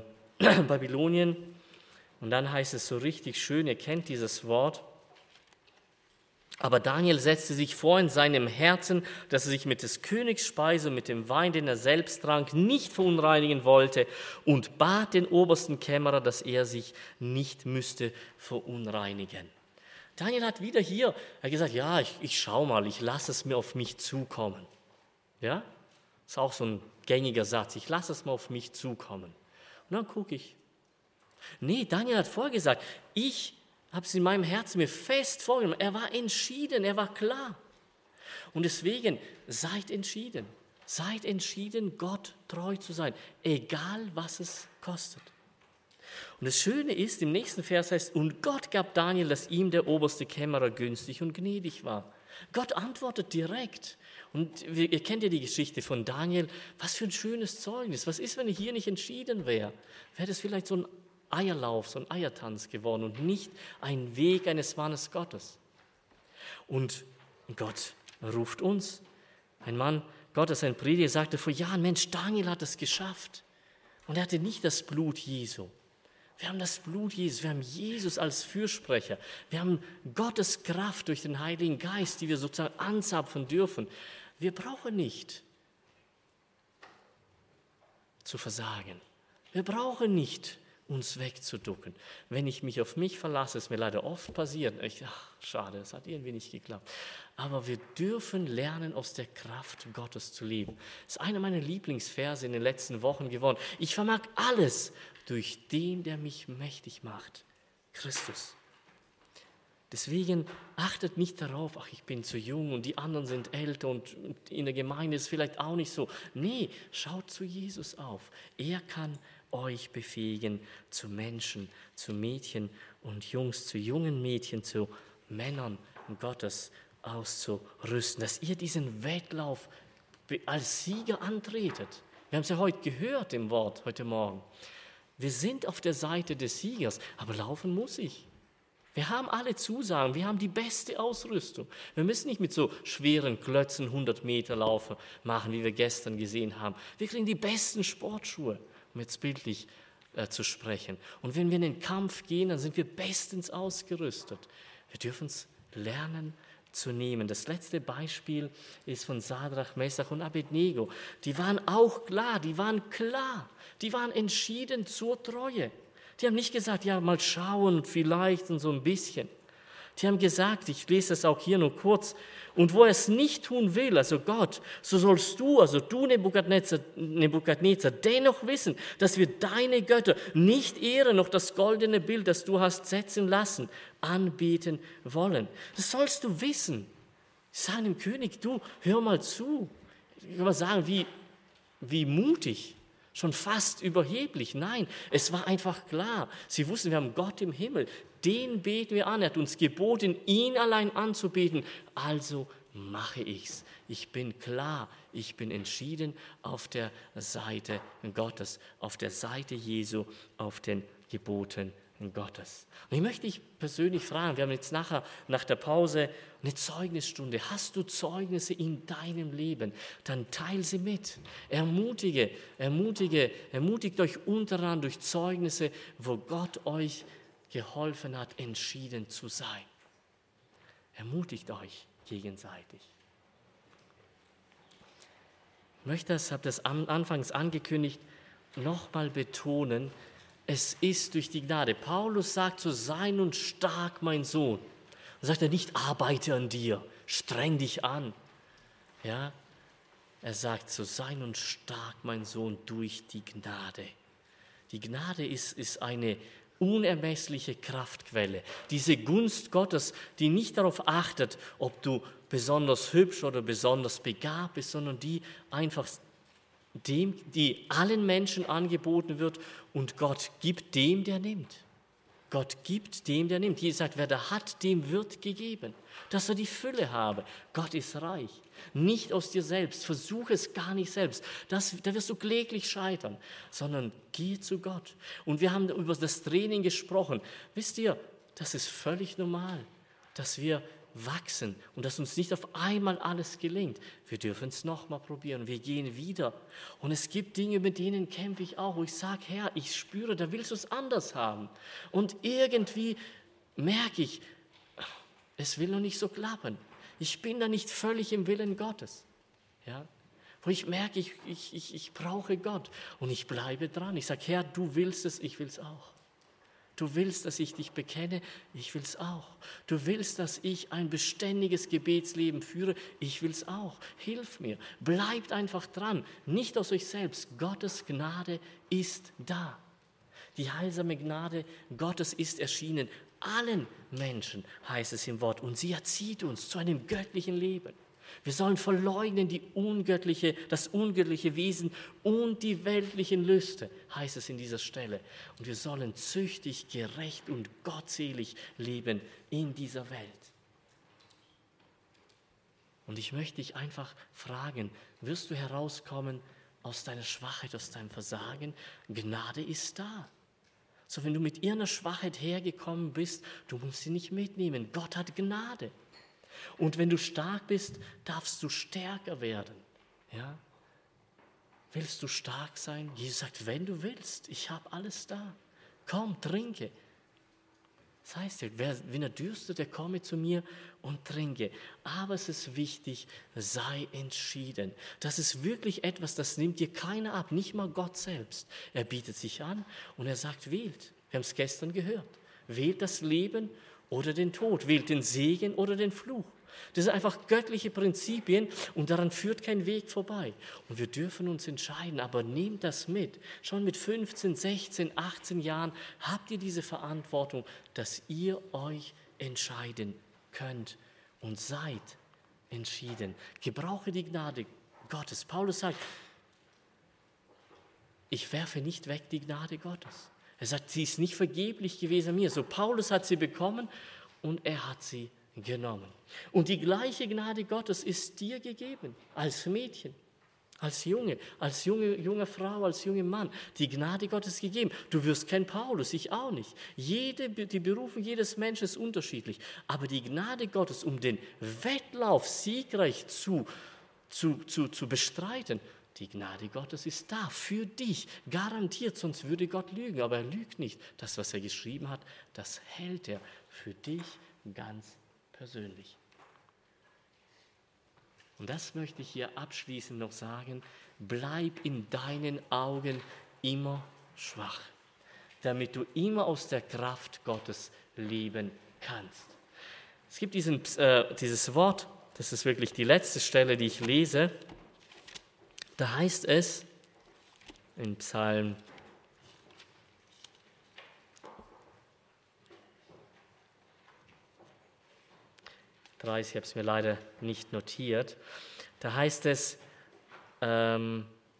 Babylonien und dann heißt es so richtig schön, ihr kennt dieses Wort, Aber Daniel setzte sich vor in seinem Herzen, dass er sich mit des Königs Speise und mit dem Wein, den er selbst trank, nicht verunreinigen wollte und bat den obersten Kämmerer, dass er sich nicht müsste verunreinigen. Daniel hat wieder hier er hat gesagt, ja, ich, ich schau mal, ich lasse es mir auf mich zukommen. Ja, das ist auch so ein gängiger Satz, ich lasse es mal auf mich zukommen. Und dann gucke ich. Nee, Daniel hat vorher gesagt, ich habe es in meinem Herzen mir fest vorgenommen. Er war entschieden, er war klar. Und deswegen, seid entschieden. Seid entschieden, Gott treu zu sein, egal was es kostet. Und das Schöne ist, im nächsten Vers heißt, und Gott gab Daniel, dass ihm der oberste Kämmerer günstig und gnädig war. Gott antwortet direkt. Und ihr kennt ja die Geschichte von Daniel. Was für ein schönes Zeugnis. Was ist, wenn er hier nicht entschieden wäre? Wäre das vielleicht so ein Eierlauf, so ein Eiertanz geworden und nicht ein Weg eines Mannes Gottes. Und Gott ruft uns. Ein Mann Gottes, ein Prediger, sagte vor Jahren, Mensch, Daniel hat es geschafft. Und er hatte nicht das Blut Jesu. Wir haben das Blut Jesus, wir haben Jesus als Fürsprecher. Wir haben Gottes Kraft durch den Heiligen Geist, die wir sozusagen anzapfen dürfen. Wir brauchen nicht zu versagen. Wir brauchen nicht uns wegzuducken. Wenn ich mich auf mich verlasse, ist mir leider oft passiert. Ich, ach, schade, es hat irgendwie nicht geklappt. Aber wir dürfen lernen, aus der Kraft Gottes zu leben. Das ist einer meiner Lieblingsverse in den letzten Wochen geworden. Ich vermag alles durch den, der mich mächtig macht, Christus. Deswegen achtet nicht darauf, ach, ich bin zu jung und die anderen sind älter und in der Gemeinde ist es vielleicht auch nicht so. Nee, schaut zu Jesus auf. Er kann euch befähigen zu Menschen, zu Mädchen und Jungs, zu jungen Mädchen, zu Männern Gottes auszurüsten, dass ihr diesen Wettlauf als Sieger antretet. Wir haben es ja heute gehört im Wort, heute Morgen. Wir sind auf der Seite des Siegers, aber laufen muss ich. Wir haben alle Zusagen, wir haben die beste Ausrüstung. Wir müssen nicht mit so schweren Klötzen hundert Meter Laufe machen, wie wir gestern gesehen haben. Wir kriegen die besten Sportschuhe, um jetzt bildlich äh, zu sprechen. Und wenn wir in den Kampf gehen, dann sind wir bestens ausgerüstet. Wir dürfen es lernen zu nehmen. Das letzte Beispiel ist von Sadrach, Mesach und Abednego. Die waren auch klar, die waren klar, die waren entschieden zur Treue. Die haben nicht gesagt, ja, mal schauen, vielleicht und so ein bisschen. Die haben gesagt, ich lese das auch hier nur kurz, und wo er es nicht tun will, also Gott, so sollst du, also du Nebukadnezar, Nebukadnezar, dennoch wissen, dass wir deine Götter nicht ehren, noch das goldene Bild, das du hast setzen lassen, anbeten wollen. Das sollst du wissen. Ich sage dem König, du, hör mal zu. Ich kann mal sagen, wie, wie mutig. Schon fast überheblich. Nein, es war einfach klar. Sie wussten, wir haben Gott im Himmel. Den beten wir an. Er hat uns geboten, ihn allein anzubeten. Also mache ich's. Ich bin klar, ich bin entschieden auf der Seite Gottes, auf der Seite Jesu, auf den Geboten Gottes. Und ich möchte dich persönlich fragen, wir haben jetzt nachher, nach der Pause, eine Zeugnisstunde. Hast du Zeugnisse in deinem Leben? Dann teile sie mit. Ermutige, ermutige, ermutigt euch untereinander durch Zeugnisse, wo Gott euch geholfen hat, entschieden zu sein. Ermutigt euch gegenseitig. Ich möchte das, habe das anfangs angekündigt, nochmal betonen, es ist durch die Gnade. Paulus sagt so, sei nun stark, mein Sohn. Und sagt er nicht, arbeite an dir, streng dich an. Ja, er sagt so, sei nun stark, mein Sohn, durch die Gnade. Die Gnade ist, ist eine unermessliche Kraftquelle. Diese Gunst Gottes, die nicht darauf achtet, ob du besonders hübsch oder besonders begabt bist, sondern die einfach dem, die allen Menschen angeboten wird, und Gott gibt dem, der nimmt. Gott gibt dem, der nimmt. Jesus sagt, wer da hat, dem wird gegeben, dass er die Fülle habe. Gott ist reich. Nicht aus dir selbst, versuche es gar nicht selbst. Das, da wirst du kläglich scheitern, sondern gehe zu Gott. Und wir haben über das Training gesprochen. Wisst ihr, das ist völlig normal, dass wir wachsen und dass uns nicht auf einmal alles gelingt. Wir dürfen es nochmal probieren, wir gehen wieder. Und es gibt Dinge, mit denen kämpfe ich auch, wo ich sage, Herr, ich spüre, da willst du es anders haben. Und irgendwie merke ich, es will noch nicht so klappen. Ich bin da nicht völlig im Willen Gottes. Ja? Wo ich merke, ich, ich, ich, ich brauche Gott und ich bleibe dran. Ich sage, Herr, du willst es, ich will es auch. Du willst, dass ich dich bekenne, ich will es auch. Du willst, dass ich ein beständiges Gebetsleben führe, ich will es auch. Hilf mir, bleibt einfach dran, nicht aus euch selbst. Gottes Gnade ist da. Die heilsame Gnade Gottes ist erschienen. Allen Menschen, heißt es im Wort, und sie erzieht uns zu einem göttlichen Leben. Wir sollen verleugnen die ungöttliche, das ungöttliche Wesen und die weltlichen Lüste, heißt es in dieser Stelle. Und wir sollen züchtig, gerecht und gottselig leben in dieser Welt. Und ich möchte dich einfach fragen, wirst du herauskommen aus deiner Schwachheit, aus deinem Versagen? Gnade ist da. So, wenn du mit irgendeiner Schwachheit hergekommen bist, du musst sie nicht mitnehmen. Gott hat Gnade. Und wenn du stark bist, darfst du stärker werden. Ja? Willst du stark sein? Jesus sagt, wenn du willst, ich habe alles da. Komm, trinke. Das heißt, wer, wenn er dürstet, der komme zu mir und trinke. Aber es ist wichtig, sei entschieden. Das ist wirklich etwas, das nimmt dir keiner ab, nicht mal Gott selbst. Er bietet sich an und er sagt, wählt. Wir haben es gestern gehört. Wählt das Leben oder den Tod, wählt den Segen oder den Fluch. Das sind einfach göttliche Prinzipien und daran führt kein Weg vorbei. Und wir dürfen uns entscheiden, aber nehmt das mit. Schon mit fünfzehn, sechzehn, achtzehn Jahren habt ihr diese Verantwortung, dass ihr euch entscheiden könnt und seid entschieden. Gebrauche die Gnade Gottes. Paulus sagt, ich werfe nicht weg die Gnade Gottes. Er sagt, sie ist nicht vergeblich gewesen an mir. So, Paulus hat sie bekommen und er hat sie genommen. Und die gleiche Gnade Gottes ist dir gegeben, als Mädchen, als Junge, als junge, junge Frau, als junger Mann. Die Gnade Gottes ist gegeben. Du wirst kein Paulus, ich auch nicht. Jede, die Berufung jedes Menschen ist unterschiedlich. Aber die Gnade Gottes, um den Wettlauf siegreich zu, zu, zu, zu bestreiten, die Gnade Gottes ist da für dich, garantiert, sonst würde Gott lügen, aber er lügt nicht. Das, was er geschrieben hat, das hält er für dich ganz persönlich. Und das möchte ich hier abschließend noch sagen, bleib in deinen Augen immer schwach, damit du immer aus der Kraft Gottes leben kannst. Es gibt diesen, äh, dieses Wort, das ist wirklich die letzte Stelle, die ich lese. Da heißt es in Psalm dreißig, ich habe es mir leider nicht notiert, da heißt es, ähm,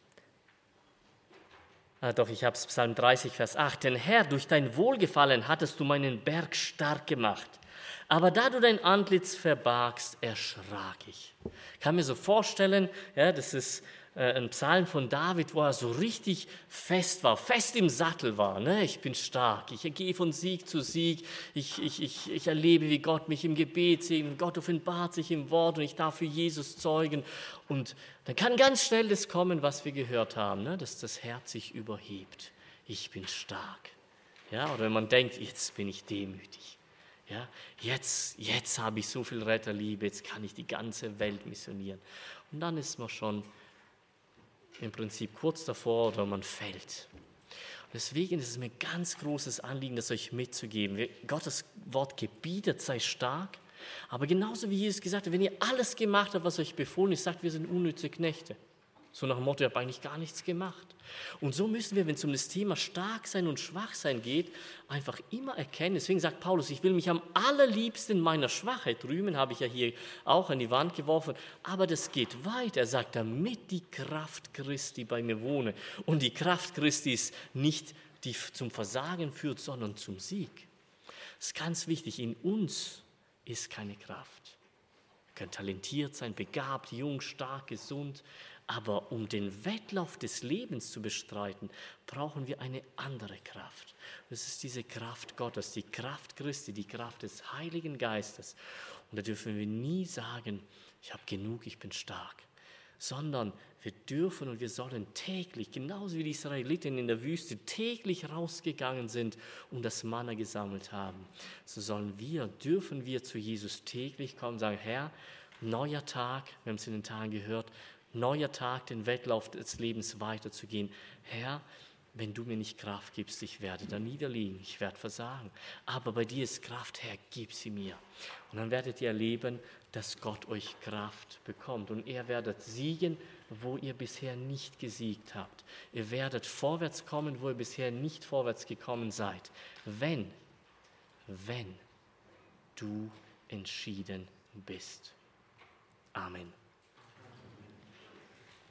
ah doch, ich habe es, Psalm dreißig, Vers acht, denn Herr, durch dein Wohlgefallen hattest du meinen Berg stark gemacht, aber da du dein Antlitz verbargst, erschrak ich. Ich kann mir so vorstellen, ja, das ist ein Psalm von David, wo er so richtig fest war, fest im Sattel war. Ne? Ich bin stark, ich gehe von Sieg zu Sieg, ich, ich, ich, ich erlebe, wie Gott mich im Gebet segnet, Gott offenbart sich im Wort und ich darf für Jesus zeugen. Und dann kann ganz schnell das kommen, was wir gehört haben, ne? Dass das Herz sich überhebt. Ich bin stark. Ja? Oder wenn man denkt, jetzt bin ich demütig. Ja? Jetzt, jetzt habe ich so viel Retterliebe, jetzt kann ich die ganze Welt missionieren. Und dann ist man schon im Prinzip kurz davor oder man fällt. Deswegen ist es mir ein ganz großes Anliegen, das euch mitzugeben. Gottes Wort gebietet, sei stark, aber genauso wie Jesus gesagt hat, wenn ihr alles gemacht habt, was euch befohlen ist, sagt, wir sind unnütze Knechte. So nach dem Motto, ich habe eigentlich gar nichts gemacht. Und so müssen wir, wenn es um das Thema stark sein und schwach sein geht, einfach immer erkennen. Deswegen sagt Paulus, ich will mich am allerliebsten meiner Schwachheit rühmen, habe ich ja hier auch an die Wand geworfen. Aber das geht weit. Er sagt, damit die Kraft Christi bei mir wohne. Und die Kraft Christi ist nicht, die zum Versagen führt, sondern zum Sieg. Das ist ganz wichtig. In uns ist keine Kraft. Wir können talentiert sein, begabt, jung, stark, gesund. Aber um den Wettlauf des Lebens zu bestreiten, brauchen wir eine andere Kraft. Das ist diese Kraft Gottes, die Kraft Christi, die Kraft des Heiligen Geistes. Und da dürfen wir nie sagen, ich habe genug, ich bin stark. Sondern Wir dürfen und wir sollen täglich, genauso wie die Israeliten in der Wüste täglich rausgegangen sind und das Manna gesammelt haben, so sollen wir, dürfen wir zu Jesus täglich kommen und sagen, Herr, neuer Tag, wir haben es in den Tagen gehört, neuer Tag, den Wettlauf des Lebens weiterzugehen. Herr, wenn du mir nicht Kraft gibst, ich werde da niederliegen, ich werde versagen. Aber bei dir ist Kraft, Herr, gib sie mir. Und dann werdet ihr erleben, dass Gott euch Kraft bekommt. Und ihr werdet siegen, wo ihr bisher nicht gesiegt habt. Ihr werdet vorwärts kommen, wo ihr bisher nicht vorwärts gekommen seid. Wenn, wenn du entschieden bist. Amen.